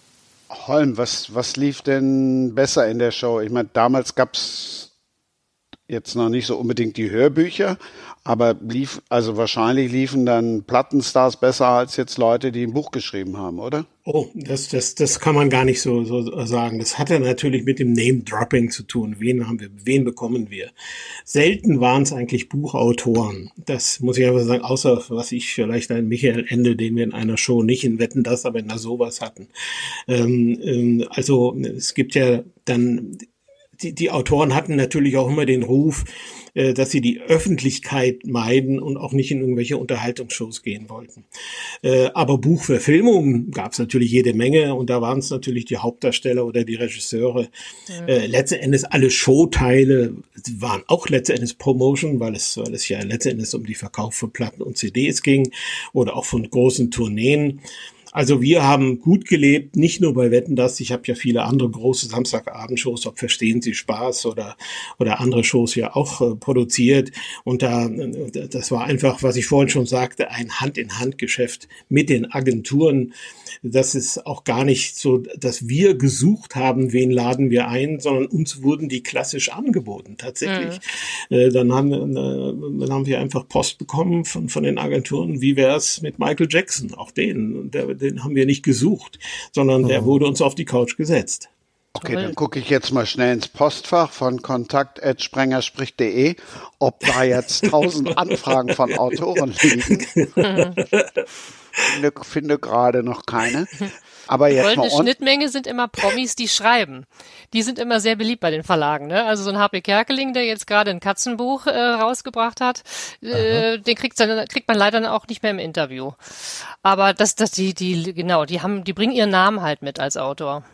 [SPEAKER 3] Holm, was, was lief denn besser in der Show? Ich meine, damals gab es jetzt noch nicht so unbedingt die Hörbücher, aber lief, also wahrscheinlich liefen dann Plattenstars besser als jetzt Leute, die ein Buch geschrieben haben, oder?
[SPEAKER 4] Oh, das, das, das kann man gar nicht so, so sagen. Das hatte natürlich mit dem Name-Dropping zu tun. Wen haben wir, wen bekommen wir? Selten waren es eigentlich Buchautoren. Das muss ich einfach sagen, außer was ich vielleicht einen Michael Ende, den wir in einer Show nicht in Wetten, das aber in einer sowas hatten. Ähm, ähm, also es gibt ja dann die, die Autoren hatten natürlich auch immer den Ruf, äh, dass sie die Öffentlichkeit meiden und auch nicht in irgendwelche Unterhaltungsshows gehen wollten. Äh, aber Buchverfilmungen gab es natürlich jede Menge und da waren es natürlich die Hauptdarsteller oder die Regisseure. Mhm. Äh, letzten Endes alle Showteile waren auch letzten Endes Promotion, weil es, weil es ja letzten Endes um die Verkauf von Platten und C Ds ging oder auch von großen Tourneen. Also wir haben gut gelebt, nicht nur bei Wetten, dass ich habe ja viele andere große Samstagabendshows, ob Verstehen Sie Spaß oder oder andere Shows ja auch äh, produziert. Und da das war einfach, was ich vorhin schon sagte, ein Hand-in-Hand-Geschäft mit den Agenturen. Das ist auch gar nicht so, dass wir gesucht haben, wen laden wir ein, sondern uns wurden die klassisch angeboten, tatsächlich. Mhm. Äh, dann, haben, äh, dann haben wir einfach Post bekommen von, von den Agenturen, wie wäre es mit Michael Jackson, auch den, der, den haben wir nicht gesucht, sondern mhm. der wurde uns auf die Couch gesetzt.
[SPEAKER 3] Okay, dann gucke ich jetzt mal schnell ins Postfach von kontakt at sprengerspricht punkt de, ob da jetzt tausend Anfragen von Autoren liegen. finde, finde gerade noch keine. Aber jetzt
[SPEAKER 6] die
[SPEAKER 3] mal
[SPEAKER 6] goldene Schnittmenge sind immer Promis, die schreiben. Die sind immer sehr beliebt bei den Verlagen. Ne? Also so ein H P Kerkeling, der jetzt gerade ein Katzenbuch äh, rausgebracht hat, äh, den kriegt, dann, kriegt man leider auch nicht mehr im Interview. Aber das, das, die, die, genau, die haben, die bringen ihren Namen halt mit als Autor.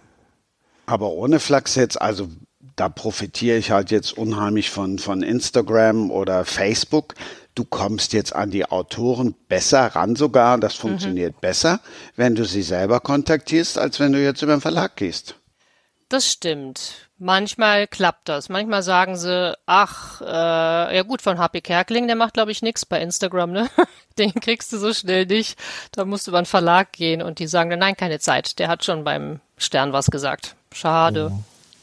[SPEAKER 3] Aber ohne Flachs jetzt, also da profitiere ich halt jetzt unheimlich von, von Instagram oder Facebook. Du kommst jetzt an die Autoren besser ran sogar, das funktioniert mhm. besser, wenn du sie selber kontaktierst, als wenn du jetzt über den Verlag gehst.
[SPEAKER 6] Das stimmt. Manchmal klappt das. Manchmal sagen sie, ach, äh, ja gut, von H P Kerkeling, der macht, glaube ich, nichts bei Instagram, ne? Den kriegst du so schnell nicht. Da musst du über den Verlag gehen und die sagen dann, nein, keine Zeit. Der hat schon beim Stern was gesagt. Schade.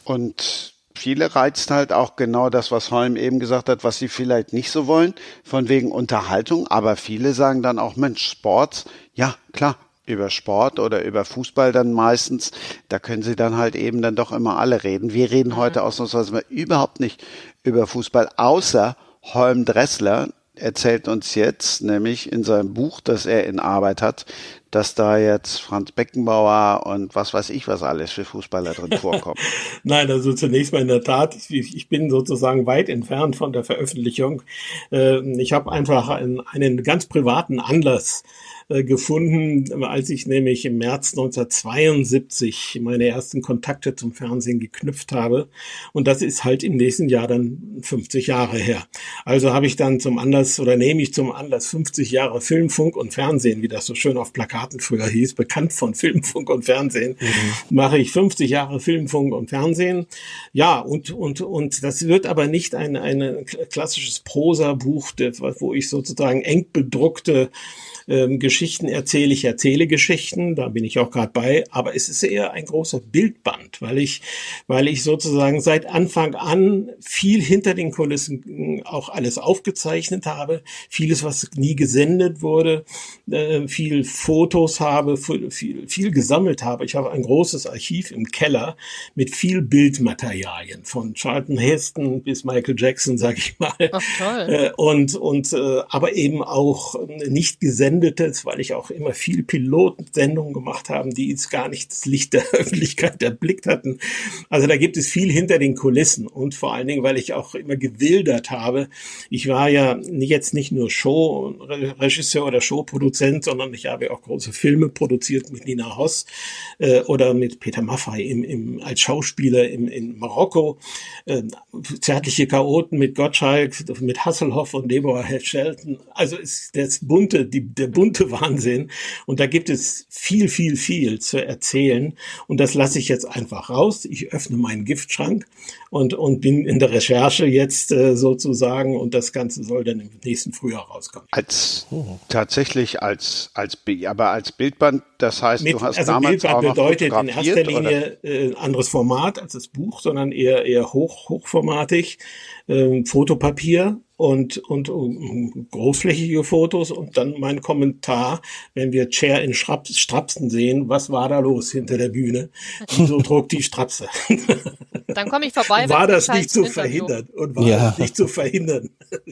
[SPEAKER 3] Und viele reizt halt auch genau das, was Holm eben gesagt hat, was sie vielleicht nicht so wollen, von wegen Unterhaltung. Aber viele sagen dann auch, Mensch, Sport, ja, klar, über Sport oder über Fußball dann meistens, da können sie dann halt eben dann doch immer alle reden. Wir reden mhm. heute ausnahmsweise mal überhaupt nicht über Fußball, außer Holm Dressler erzählt uns jetzt, nämlich in seinem Buch, das er in Arbeit hat, dass da jetzt Franz Beckenbauer und was weiß ich was alles für Fußballer drin vorkommen.
[SPEAKER 4] Nein, also zunächst mal in der Tat, ich, ich bin sozusagen weit entfernt von der Veröffentlichung. Ich habe einfach einen, einen ganz privaten Anlass gefunden, als ich nämlich im März neunzehnhundertzweiundsiebzig meine ersten Kontakte zum Fernsehen geknüpft habe. Und das ist halt im nächsten Jahr dann fünfzig Jahre her. Also habe ich dann zum Anlass oder nehme ich zum Anlass fünfzig Jahre Film, Funk und Fernsehen, wie das so schön auf Plakaten früher hieß, bekannt von Film, Funk und Fernsehen, mhm. mache ich fünfzig Jahre Film, Funk und Fernsehen. Ja, und und und das wird aber nicht ein, ein klassisches Prosa-Buch, wo ich sozusagen eng bedruckte Ähm, Geschichten erzähle. Ich erzähle Geschichten, da bin ich auch gerade bei, aber es ist eher ein großer Bildband, weil ich, weil ich sozusagen seit Anfang an viel hinter den Kulissen auch alles aufgezeichnet habe, vieles, was nie gesendet wurde, äh, viel Fotos habe, viel, viel gesammelt habe. Ich habe ein großes Archiv im Keller mit viel Bildmaterialien, von Charlton Heston bis Michael Jackson, sag ich mal.
[SPEAKER 6] Ach, toll.
[SPEAKER 4] Äh, und, und, äh, aber eben auch nicht gesendet, weil ich auch immer viel Pilotensendungen gemacht habe, die jetzt gar nicht das Licht der Öffentlichkeit erblickt hatten. Also da gibt es viel hinter den Kulissen und vor allen Dingen, weil ich auch immer gewildert habe. Ich war ja jetzt nicht nur Showregisseur oder Showproduzent, sondern ich habe auch große Filme produziert mit Nina Hoss äh, oder mit Peter Maffay im, im, als Schauspieler im, in Marokko. Äh, Zärtliche Chaoten mit Gottschalk, mit Hasselhoff und Deborah Shelton. Also ist das bunte, die, der bunte Wahnsinn. Und da gibt es viel, viel, viel zu erzählen. Und das lasse ich jetzt einfach raus. Ich öffne meinen Giftschrank und, und bin in der Recherche jetzt äh, sozusagen. Und das Ganze soll dann im nächsten Frühjahr rauskommen.
[SPEAKER 3] Als oh. tatsächlich als, als, aber als Bildband, das heißt,
[SPEAKER 4] Mit,
[SPEAKER 3] du hast
[SPEAKER 4] also
[SPEAKER 3] damals
[SPEAKER 4] Bildband
[SPEAKER 3] auch noch
[SPEAKER 4] bedeutet in erster
[SPEAKER 3] oder?
[SPEAKER 4] Linie äh, anderes Format als das Buch, sondern eher, eher hoch, hochformatig. Ähm, Fotopapier. und, und, und großflächige Fotos und dann mein Kommentar, wenn wir Cher in Straps, Strapsen sehen, was war da los hinter der Bühne? Wieso trug die Strapse?
[SPEAKER 6] Dann komme ich vorbei.
[SPEAKER 4] War das nicht zu verhindern? Und war
[SPEAKER 9] Ja.
[SPEAKER 4] das nicht zu verhindern?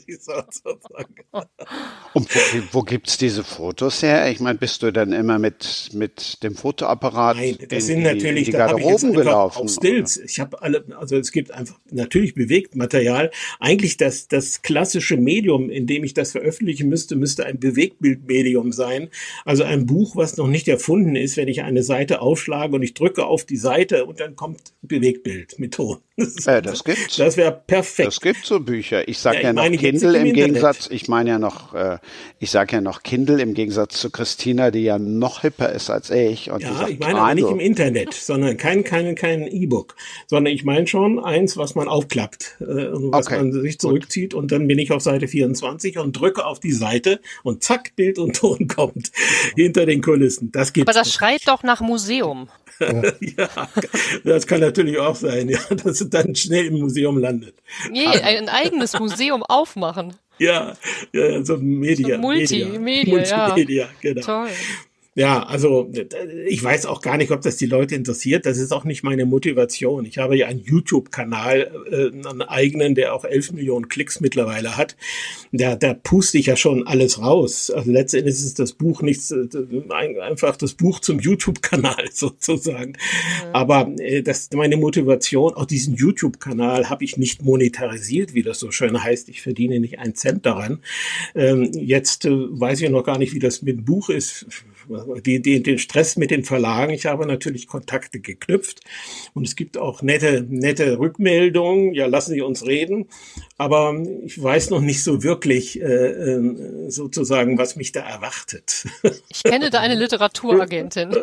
[SPEAKER 3] Und wo, wo gibt's diese Fotos her? Ich meine, bist du dann immer mit, mit dem Fotoapparat
[SPEAKER 4] Nein, das
[SPEAKER 3] in
[SPEAKER 4] sind
[SPEAKER 3] die,
[SPEAKER 4] natürlich,
[SPEAKER 3] in die
[SPEAKER 4] da habe ich jetzt
[SPEAKER 3] Garderoben
[SPEAKER 4] einfach
[SPEAKER 3] gelaufen?
[SPEAKER 4] auch Stills. Ich habe alle, also es gibt einfach natürlich Bewegtmaterial. Eigentlich das, das klassische Medium, in dem ich das veröffentlichen müsste, müsste ein Bewegtbildmedium sein. Also ein Buch, was noch nicht erfunden ist, wenn ich eine Seite aufschlage und ich drücke auf die Seite und dann kommt Bewegtbild mit Ton. Das,
[SPEAKER 3] Äh, das gibt's.
[SPEAKER 4] das wäre perfekt.
[SPEAKER 3] Das gibt so Bücher. Ich sage
[SPEAKER 4] Ja,
[SPEAKER 3] ja,
[SPEAKER 4] ich
[SPEAKER 3] noch
[SPEAKER 4] meine jetzt
[SPEAKER 3] Kindle
[SPEAKER 4] im
[SPEAKER 3] im
[SPEAKER 4] Internet.
[SPEAKER 3] Gegensatz, ich meine ja noch, äh, ich sage ja noch Kindle im Gegensatz zu Christina, die ja noch hipper ist als ich. Und die
[SPEAKER 4] Ja,
[SPEAKER 3] sagt,
[SPEAKER 4] ich meine aber nicht
[SPEAKER 3] Kindle.
[SPEAKER 4] im Internet, sondern kein, kein, kein E-Book, sondern ich meine schon eins, was man aufklappt, äh, und was
[SPEAKER 3] Okay,
[SPEAKER 4] man sich zurückzieht und dann bin ich auf Seite vierundzwanzig und drücke auf die Seite und zack, Bild und Ton kommt hinter den Kulissen. Das gibt's.
[SPEAKER 6] Aber das schreit doch nach Museum.
[SPEAKER 4] Ja, das kann natürlich auch sein, ja, dass es dann schnell im Museum landet.
[SPEAKER 6] Nee, ein eigenes Museum aufmachen.
[SPEAKER 4] Ja, ja, so Media.
[SPEAKER 6] So Multi-
[SPEAKER 4] Media,
[SPEAKER 6] Media, ja.
[SPEAKER 4] Multimedia, genau.
[SPEAKER 6] Toll.
[SPEAKER 4] Ja, also ich weiß auch gar nicht, ob das die Leute interessiert. Das ist auch nicht meine Motivation. Ich habe ja einen YouTube-Kanal, äh, einen eigenen, der auch elf Millionen Klicks mittlerweile hat. Da, da puste ich ja schon alles raus. Also letztendlich ist das Buch nichts, äh, einfach das Buch zum YouTube-Kanal sozusagen. Mhm. Aber äh, das meine Motivation, auch diesen YouTube-Kanal habe ich nicht monetarisiert, wie das so schön heißt. Ich verdiene nicht einen Cent daran. Ähm, jetzt äh, weiß ich noch gar nicht, wie das mit dem Buch ist. Die, die, den Stress mit den Verlagen. Ich habe natürlich Kontakte geknüpft und es gibt auch nette, nette Rückmeldungen. Ja, lassen Sie uns reden. Aber ich weiß noch nicht so wirklich äh, sozusagen, was mich da erwartet.
[SPEAKER 6] Ich kenne da eine Literaturagentin.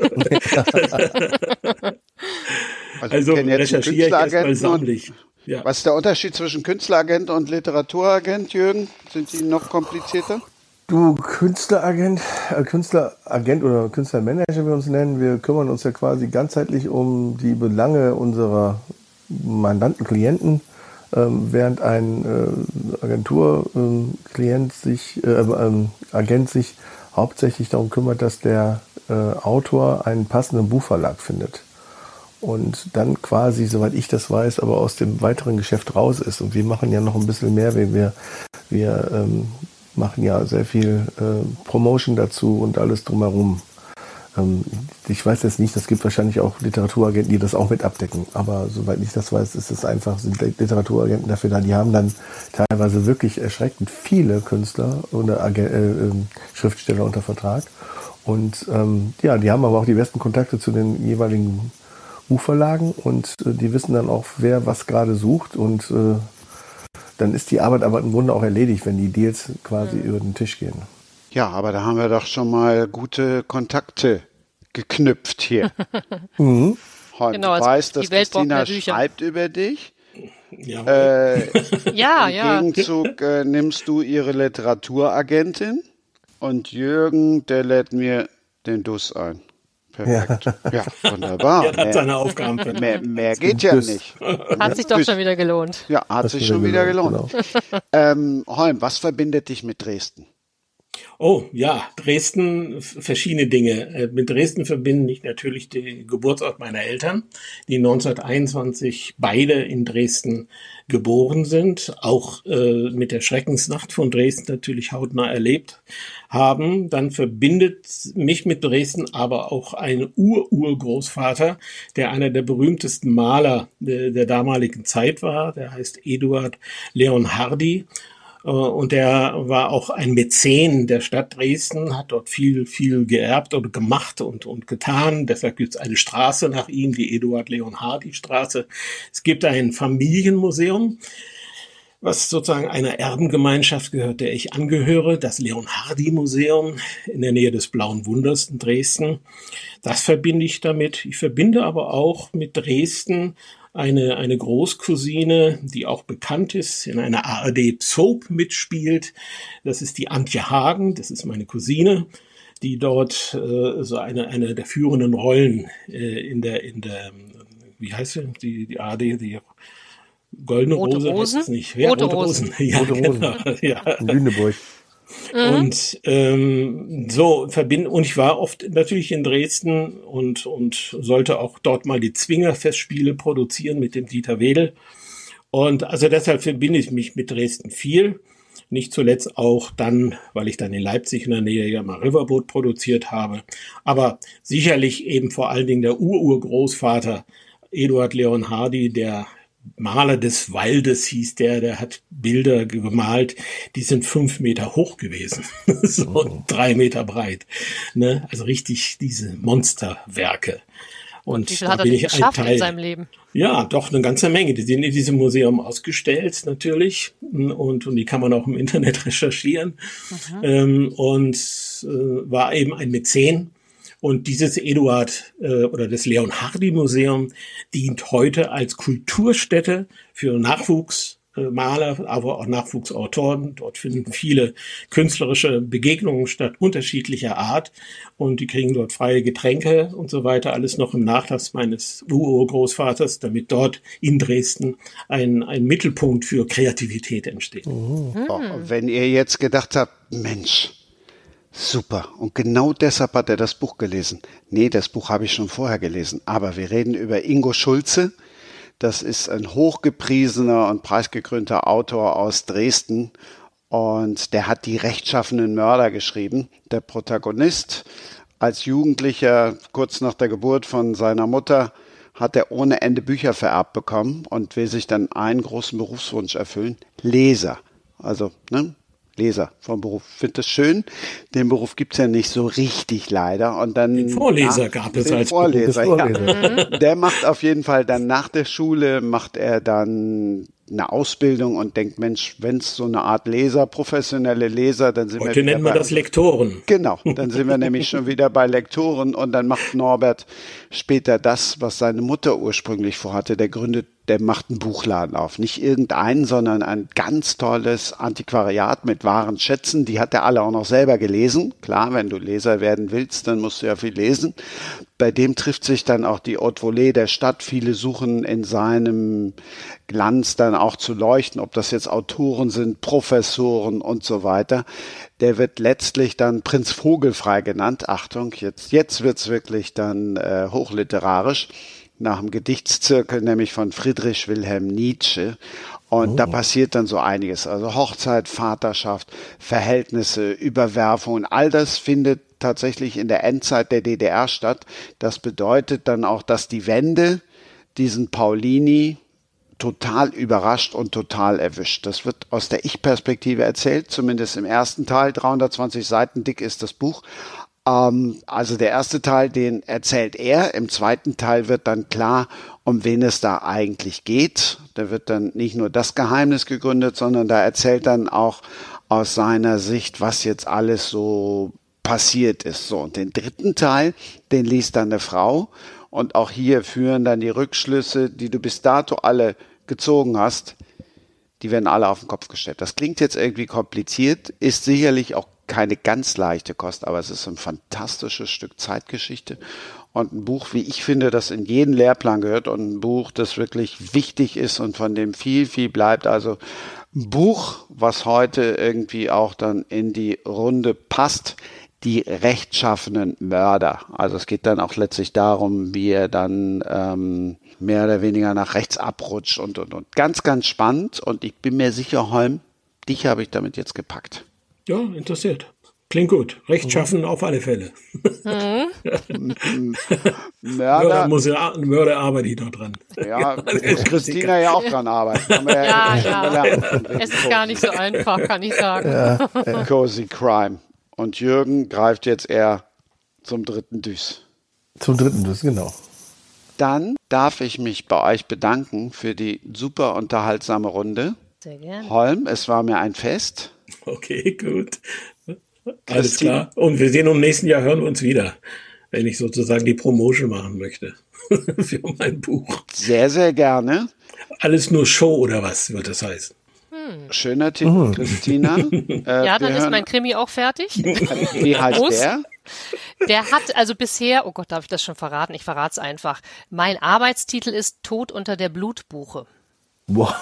[SPEAKER 4] Also recherchiere ich erstmal sammlich.
[SPEAKER 3] Ja. Was ist der Unterschied zwischen Künstleragent und Literaturagent, Jürgen? Sind die noch komplizierter?
[SPEAKER 9] Du, Künstleragent, äh, Künstleragent oder Künstlermanager, wie wir uns nennen, wir kümmern uns ja quasi ganzheitlich um die Belange unserer Mandanten, Klienten, ähm, während ein äh, Agenturklient ähm, sich, äh, ähm, Agent sich hauptsächlich darum kümmert, dass der äh, Autor einen passenden Buchverlag findet. Und dann quasi, soweit ich das weiß, aber aus dem weiteren Geschäft raus ist. Und wir machen ja noch ein bisschen mehr, wenn wir, wir ähm, machen ja sehr viel äh, Promotion dazu und alles drumherum. Ähm, ich weiß jetzt nicht, es gibt wahrscheinlich auch Literaturagenten, die das auch mit abdecken. Aber soweit ich das weiß, ist es einfach, sind Literaturagenten dafür da. Die haben dann teilweise wirklich erschreckend viele Künstler oder Ag- äh, äh, Schriftsteller unter Vertrag. Und ähm, ja, die haben aber auch die besten Kontakte zu den jeweiligen Buchverlagen und äh, die wissen dann auch, wer was gerade sucht und äh, dann ist die Arbeit aber im Grunde auch erledigt, wenn die Deals quasi mhm. über den Tisch gehen.
[SPEAKER 3] Ja, aber da haben wir doch schon mal gute Kontakte geknüpft hier.
[SPEAKER 9] mhm.
[SPEAKER 3] Holm,
[SPEAKER 6] genau,
[SPEAKER 3] du weißt, dass Christina
[SPEAKER 6] Bücher.
[SPEAKER 3] schreibt über dich.
[SPEAKER 4] Ja,
[SPEAKER 6] äh, ja.
[SPEAKER 3] Im
[SPEAKER 6] ja.
[SPEAKER 3] Gegenzug äh, nimmst du ihre Literaturagentin und Jürgen, der lädt mir den D U S ein. Perfekt. Ja, ja wunderbar.
[SPEAKER 4] Er hat seine Aufgaben.
[SPEAKER 3] Mehr, mehr geht ja nicht.
[SPEAKER 6] Hat sich doch schon wieder gelohnt.
[SPEAKER 3] Ja, hat sich schon wieder gelohnt. Genau. Ähm, Holm, was verbindet dich mit Dresden?
[SPEAKER 4] Oh ja, Dresden, verschiedene Dinge. Mit Dresden verbinde ich natürlich den Geburtsort meiner Eltern, die neunzehnhunderteinundzwanzig beide in Dresden geboren sind, auch äh, mit der Schreckensnacht von Dresden natürlich hautnah erlebt haben. Dann verbindet mich mit Dresden aber auch ein Ur-Urgroßvater, der einer der berühmtesten Maler der, der damaligen Zeit war. Der heißt Eduard Leonhardi. Und der war auch ein Mäzen der Stadt Dresden, hat dort viel, viel geerbt oder gemacht und, und getan. Deshalb gibt es eine Straße nach ihm, die Eduard-Leonhardi-Straße. Es gibt ein Familienmuseum, was sozusagen einer Erbengemeinschaft gehört, der ich angehöre, das Leonhardi-Museum in der Nähe des Blauen Wunders in Dresden. Das verbinde ich damit. Ich verbinde aber auch mit Dresden Eine, eine Großcousine, die auch bekannt ist, in einer A R D-Soap mitspielt. Das ist die Antje Hagen, das ist meine Cousine, die dort äh, so eine, eine der führenden Rollen äh, in der, in der, wie heißt sie, die, die A R D, die Goldene
[SPEAKER 6] Rote
[SPEAKER 4] Rose
[SPEAKER 6] Rosen?
[SPEAKER 4] heißt es nicht. Ja,
[SPEAKER 6] Rote
[SPEAKER 4] Rote
[SPEAKER 6] Rosen.
[SPEAKER 4] Rosen. Ja,
[SPEAKER 9] Rote Rosen.
[SPEAKER 4] genau. Ja.
[SPEAKER 9] In Lüneburg.
[SPEAKER 6] Mhm.
[SPEAKER 4] Und ähm, so verbinden und ich war oft natürlich in Dresden und und sollte auch dort mal die Zwingerfestspiele produzieren mit dem Dieter Wedel. Und also deshalb verbinde ich mich mit Dresden viel. Nicht zuletzt auch dann, weil ich dann in Leipzig in der Nähe ja mal Riverboat produziert habe. Aber sicherlich eben vor allen Dingen der Ur-Urgroßvater Eduard Leonhardi, der Maler des Waldes hieß der, der hat Bilder gemalt, die sind fünf Meter hoch gewesen, so oh. drei Meter breit. Ne? Also richtig diese Monsterwerke. Und
[SPEAKER 6] wie viel
[SPEAKER 4] da
[SPEAKER 6] hat er
[SPEAKER 4] bin
[SPEAKER 6] denn
[SPEAKER 4] ich ein
[SPEAKER 6] geschafft
[SPEAKER 4] Teil.
[SPEAKER 6] in seinem Leben?
[SPEAKER 4] Ja, doch eine ganze Menge. Die sind in diesem Museum ausgestellt natürlich und, und die kann man auch im Internet recherchieren. Mhm. Ähm, und äh, war eben ein Mäzen. Und dieses Eduard äh, oder das Leonhardi-Museum dient heute als Kulturstätte für Nachwuchsmaler, aber auch Nachwuchsautoren. Dort finden viele künstlerische Begegnungen statt, unterschiedlicher Art. Und die kriegen dort freie Getränke und so weiter, alles noch im Nachlass meines Urgroßvaters, damit dort in Dresden ein, ein Mittelpunkt für Kreativität entsteht.
[SPEAKER 3] Mhm. Oh, wenn ihr jetzt gedacht habt, Mensch, super. Und genau deshalb hat er das Buch gelesen. Nee, das Buch habe ich schon vorher gelesen. Aber wir reden über Ingo Schulze. Das ist ein hochgepriesener und preisgekrönter Autor aus Dresden. Und der hat die rechtschaffenen Mörder geschrieben. Der Protagonist, als Jugendlicher, kurz nach der Geburt von seiner Mutter, hat er ohne Ende Bücher vererbt bekommen und will sich dann einen großen Berufswunsch erfüllen. Leser. Also, ne? Leser vom Beruf. Finde das schön. Den Beruf gibt's ja nicht so richtig leider. Und dann
[SPEAKER 4] den Vorleser nach, gab es
[SPEAKER 3] den
[SPEAKER 4] als
[SPEAKER 3] Vorleser,
[SPEAKER 4] Vorleser.
[SPEAKER 3] Ja. Der macht auf jeden Fall dann nach der Schule, macht er dann eine Ausbildung und denkt, Mensch, wenn es so eine Art Leser, professionelle Leser, dann sind
[SPEAKER 4] Heute
[SPEAKER 3] wir wieder
[SPEAKER 4] nennen wir
[SPEAKER 3] bei,
[SPEAKER 4] das Lektoren.
[SPEAKER 3] Genau, dann sind wir nämlich schon wieder bei Lektoren und dann macht Norbert später das, was seine Mutter ursprünglich vorhatte. Der gründet, der macht einen Buchladen auf. Nicht irgendeinen, sondern ein ganz tolles Antiquariat mit wahren Schätzen. Die hat er alle auch noch selber gelesen. Klar, wenn du Leser werden willst, dann musst du ja viel lesen. Bei dem trifft sich dann auch die Haute Volée der Stadt. Viele suchen in seinem Glanz dann auch zu leuchten, ob das jetzt Autoren sind, Professoren und so weiter. Der wird letztlich dann Prinz Vogelfrei genannt. Achtung, jetzt, jetzt wird's wirklich dann äh, hochliterarisch. Nach dem Gedichtszirkel, nämlich von Friedrich Wilhelm Nietzsche. Und oh. da passiert dann so einiges. Also Hochzeit, Vaterschaft, Verhältnisse, Überwerfungen, all das findet tatsächlich in der Endzeit der D D R statt. Das bedeutet dann auch, dass die Wende diesen Paulini total überrascht und total erwischt. Das wird aus der Ich-Perspektive erzählt, zumindest im ersten Teil. dreihundertzwanzig Seiten dick ist das Buch. Ähm, also der erste Teil, den erzählt er. Im zweiten Teil wird dann klar, um wen es da eigentlich geht. Da wird dann nicht nur das Geheimnis gegründet, sondern da erzählt dann auch aus seiner Sicht, was jetzt alles so passiert ist. So, und den dritten Teil, den liest dann eine Frau. Und auch hier führen dann die Rückschlüsse, die du bis dato alle gezogen hast, die werden alle auf den Kopf gestellt. Das klingt jetzt irgendwie kompliziert, ist sicherlich auch keine ganz leichte Kost, aber es ist ein fantastisches Stück Zeitgeschichte und ein Buch, wie ich finde, das in jeden Lehrplan gehört und ein Buch, das wirklich wichtig ist und von dem viel, viel bleibt. Also ein Buch, was heute irgendwie auch dann in die Runde passt, die rechtschaffenen Mörder. Also es geht dann auch letztlich darum, wie er dann ähm, mehr oder weniger nach rechts abrutscht und, und, und. Ganz, ganz spannend und ich bin mir sicher, Holm, dich habe ich damit jetzt gepackt.
[SPEAKER 4] Ja, interessiert. Klingt gut. Rechtschaffen mhm. auf alle Fälle.
[SPEAKER 3] Mhm.
[SPEAKER 4] Mörder, Mörder, Mörder arbeite ich noch dran.
[SPEAKER 3] Ja, muss Christina ja auch dran arbeiten. Ja,
[SPEAKER 6] ja, ja. ja. Es ist gar nicht so einfach, kann ich sagen.
[SPEAKER 3] Ja. Cozy Crime. Und Jürgen greift jetzt eher zum dritten Düs.
[SPEAKER 9] Zum dritten Düs, genau.
[SPEAKER 3] Dann darf ich mich bei euch bedanken für die super unterhaltsame Runde.
[SPEAKER 6] Sehr gerne.
[SPEAKER 3] Holm, es war mir ein Fest.
[SPEAKER 4] Okay, gut. Alles klar. Und wir sehen uns im nächsten Jahr, hören wir uns wieder, wenn ich sozusagen die Promotion machen möchte für mein Buch.
[SPEAKER 3] Sehr, sehr gerne.
[SPEAKER 4] Alles nur Show oder was wird das heißen?
[SPEAKER 3] Hm. Schöner Titel, mhm. Christina.
[SPEAKER 6] Äh, ja, dann ist mein Krimi auch fertig.
[SPEAKER 3] Wie heißt Groß. der?
[SPEAKER 6] Der hat also bisher, oh Gott, darf ich das schon verraten? Ich verrate es einfach. Mein Arbeitstitel ist Tod unter der Blutbuche.
[SPEAKER 9] Boah.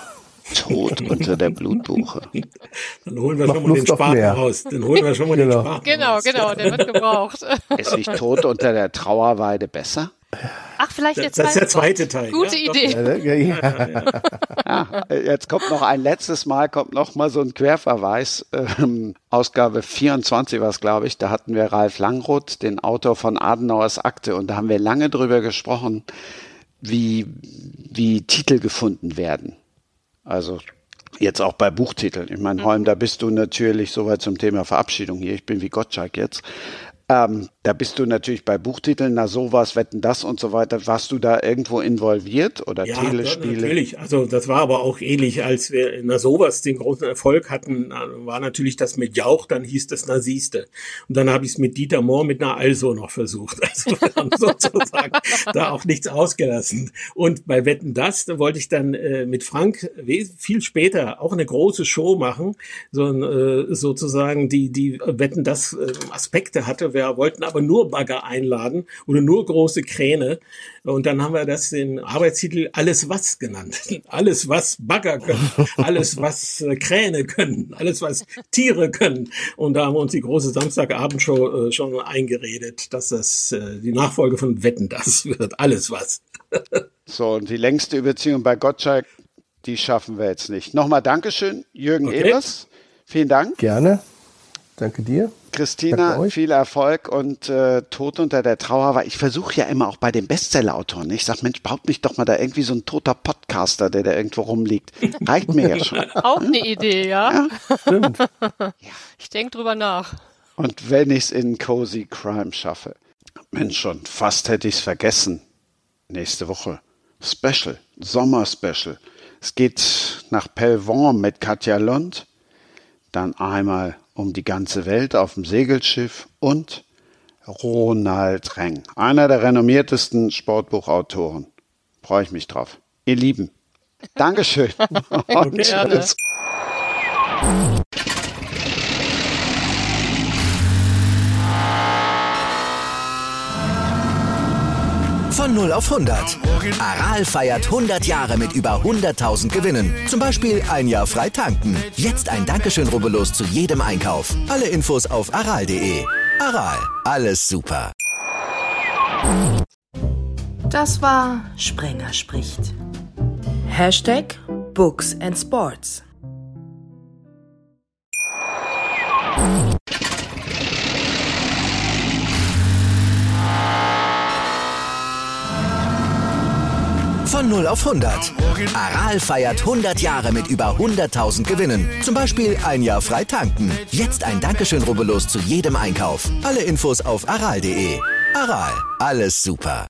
[SPEAKER 3] Tot unter der Blutbuche.
[SPEAKER 4] Dann holen wir
[SPEAKER 9] Mach
[SPEAKER 4] schon mal
[SPEAKER 9] Lust
[SPEAKER 4] den
[SPEAKER 9] auf
[SPEAKER 4] Spaten
[SPEAKER 9] mehr.
[SPEAKER 4] raus. Dann holen wir schon mal
[SPEAKER 9] Genau.
[SPEAKER 4] den Spaten
[SPEAKER 6] Genau,
[SPEAKER 4] raus.
[SPEAKER 6] genau, der wird gebraucht.
[SPEAKER 3] Ist nicht Tot unter der Trauerweide besser?
[SPEAKER 6] Ach, vielleicht der
[SPEAKER 4] Das, das ist der
[SPEAKER 6] zweite.
[SPEAKER 4] zweite Teil.
[SPEAKER 6] Gute
[SPEAKER 4] ja,
[SPEAKER 6] Idee.
[SPEAKER 9] Ja, ne? Ja.
[SPEAKER 3] Ja, jetzt kommt noch ein letztes Mal, kommt noch mal so ein Querverweis. Ähm, Ausgabe vierundzwanzig war es, glaube ich. Da hatten wir Ralf Langroth, den Autor von Adenauers Akte. Und da haben wir lange drüber gesprochen, wie, wie Titel gefunden werden. Also jetzt auch bei Buchtiteln. Ich meine, Holm, da bist du natürlich soweit zum Thema Verabschiedung hier. Ich bin wie Gottschalk jetzt. Ähm, da bist du natürlich bei Buchtiteln, na sowas, Wetten, das und so weiter. Warst du da irgendwo involviert oder
[SPEAKER 4] Ja,
[SPEAKER 3] Telespiele?
[SPEAKER 4] natürlich. Also das war aber auch ähnlich, als wir in na sowas den großen Erfolg hatten, war natürlich das mit Jauch, dann hieß das na siehste. Und dann habe ich es mit Dieter Mohr mit na also noch versucht. Also wir haben sozusagen da auch nichts ausgelassen. Und bei Wetten, das, da wollte ich dann äh, mit Frank viel später auch eine große Show machen, so äh, sozusagen die die Wetten, das äh, Aspekte hatte. Wir wollten aber nur Bagger einladen oder nur große Kräne. Und dann haben wir das den Arbeitstitel Alles was genannt. Alles was Bagger können, alles was äh, Kräne können, alles was Tiere können. Und da haben wir uns die große Samstagabendshow äh, schon eingeredet, dass das äh, die Nachfolge von Wetten, das wird. Alles was.
[SPEAKER 3] So, und die längste Überziehung bei Gottschalk, die schaffen wir jetzt nicht. Nochmal Dankeschön, Jürgen
[SPEAKER 4] Okay.
[SPEAKER 3] Evers. Vielen Dank.
[SPEAKER 9] Gerne. Danke dir.
[SPEAKER 3] Christina,
[SPEAKER 9] Danke euch.
[SPEAKER 3] viel Erfolg und äh, Tod unter der Trauer. Weil ich versuche ja immer auch bei den Bestseller-Autoren. Ich sage, Mensch, baut mich doch mal da irgendwie so ein toter Podcaster, der da irgendwo rumliegt. Reicht mir ja schon.
[SPEAKER 6] Auch eine Idee, ja?
[SPEAKER 3] Ja?
[SPEAKER 9] Stimmt.
[SPEAKER 6] Ich denke drüber nach.
[SPEAKER 3] Und wenn ich es in Cozy Crime schaffe. Mensch, schon fast hätte ich es vergessen. Nächste Woche. Special, Sommer-Special. Es geht nach Pelvorm mit Katja Lund. Dann einmal um die ganze Welt auf dem Segelschiff und Ronald Reng, einer der renommiertesten Sportbuchautoren. Freue ich mich drauf. Ihr Lieben, Dankeschön. Und
[SPEAKER 6] Gerne.
[SPEAKER 3] tschüss.
[SPEAKER 1] Von null auf hundert. Aral feiert hundert Jahre mit über hunderttausend Gewinnen. Zum Beispiel ein Jahr frei tanken. Jetzt ein Dankeschön, rubbellos zu jedem Einkauf. Alle Infos auf aral punkt de. Aral, alles super.
[SPEAKER 12] Das war Sprenger spricht. Hashtag Books and Sports.
[SPEAKER 1] Von null auf hundert. Aral feiert hundert Jahre mit über hunderttausend Gewinnen. Zum Beispiel ein Jahr frei tanken. Jetzt ein Dankeschön, rubbellos zu jedem Einkauf. Alle Infos auf aral punkt de. Aral, alles super.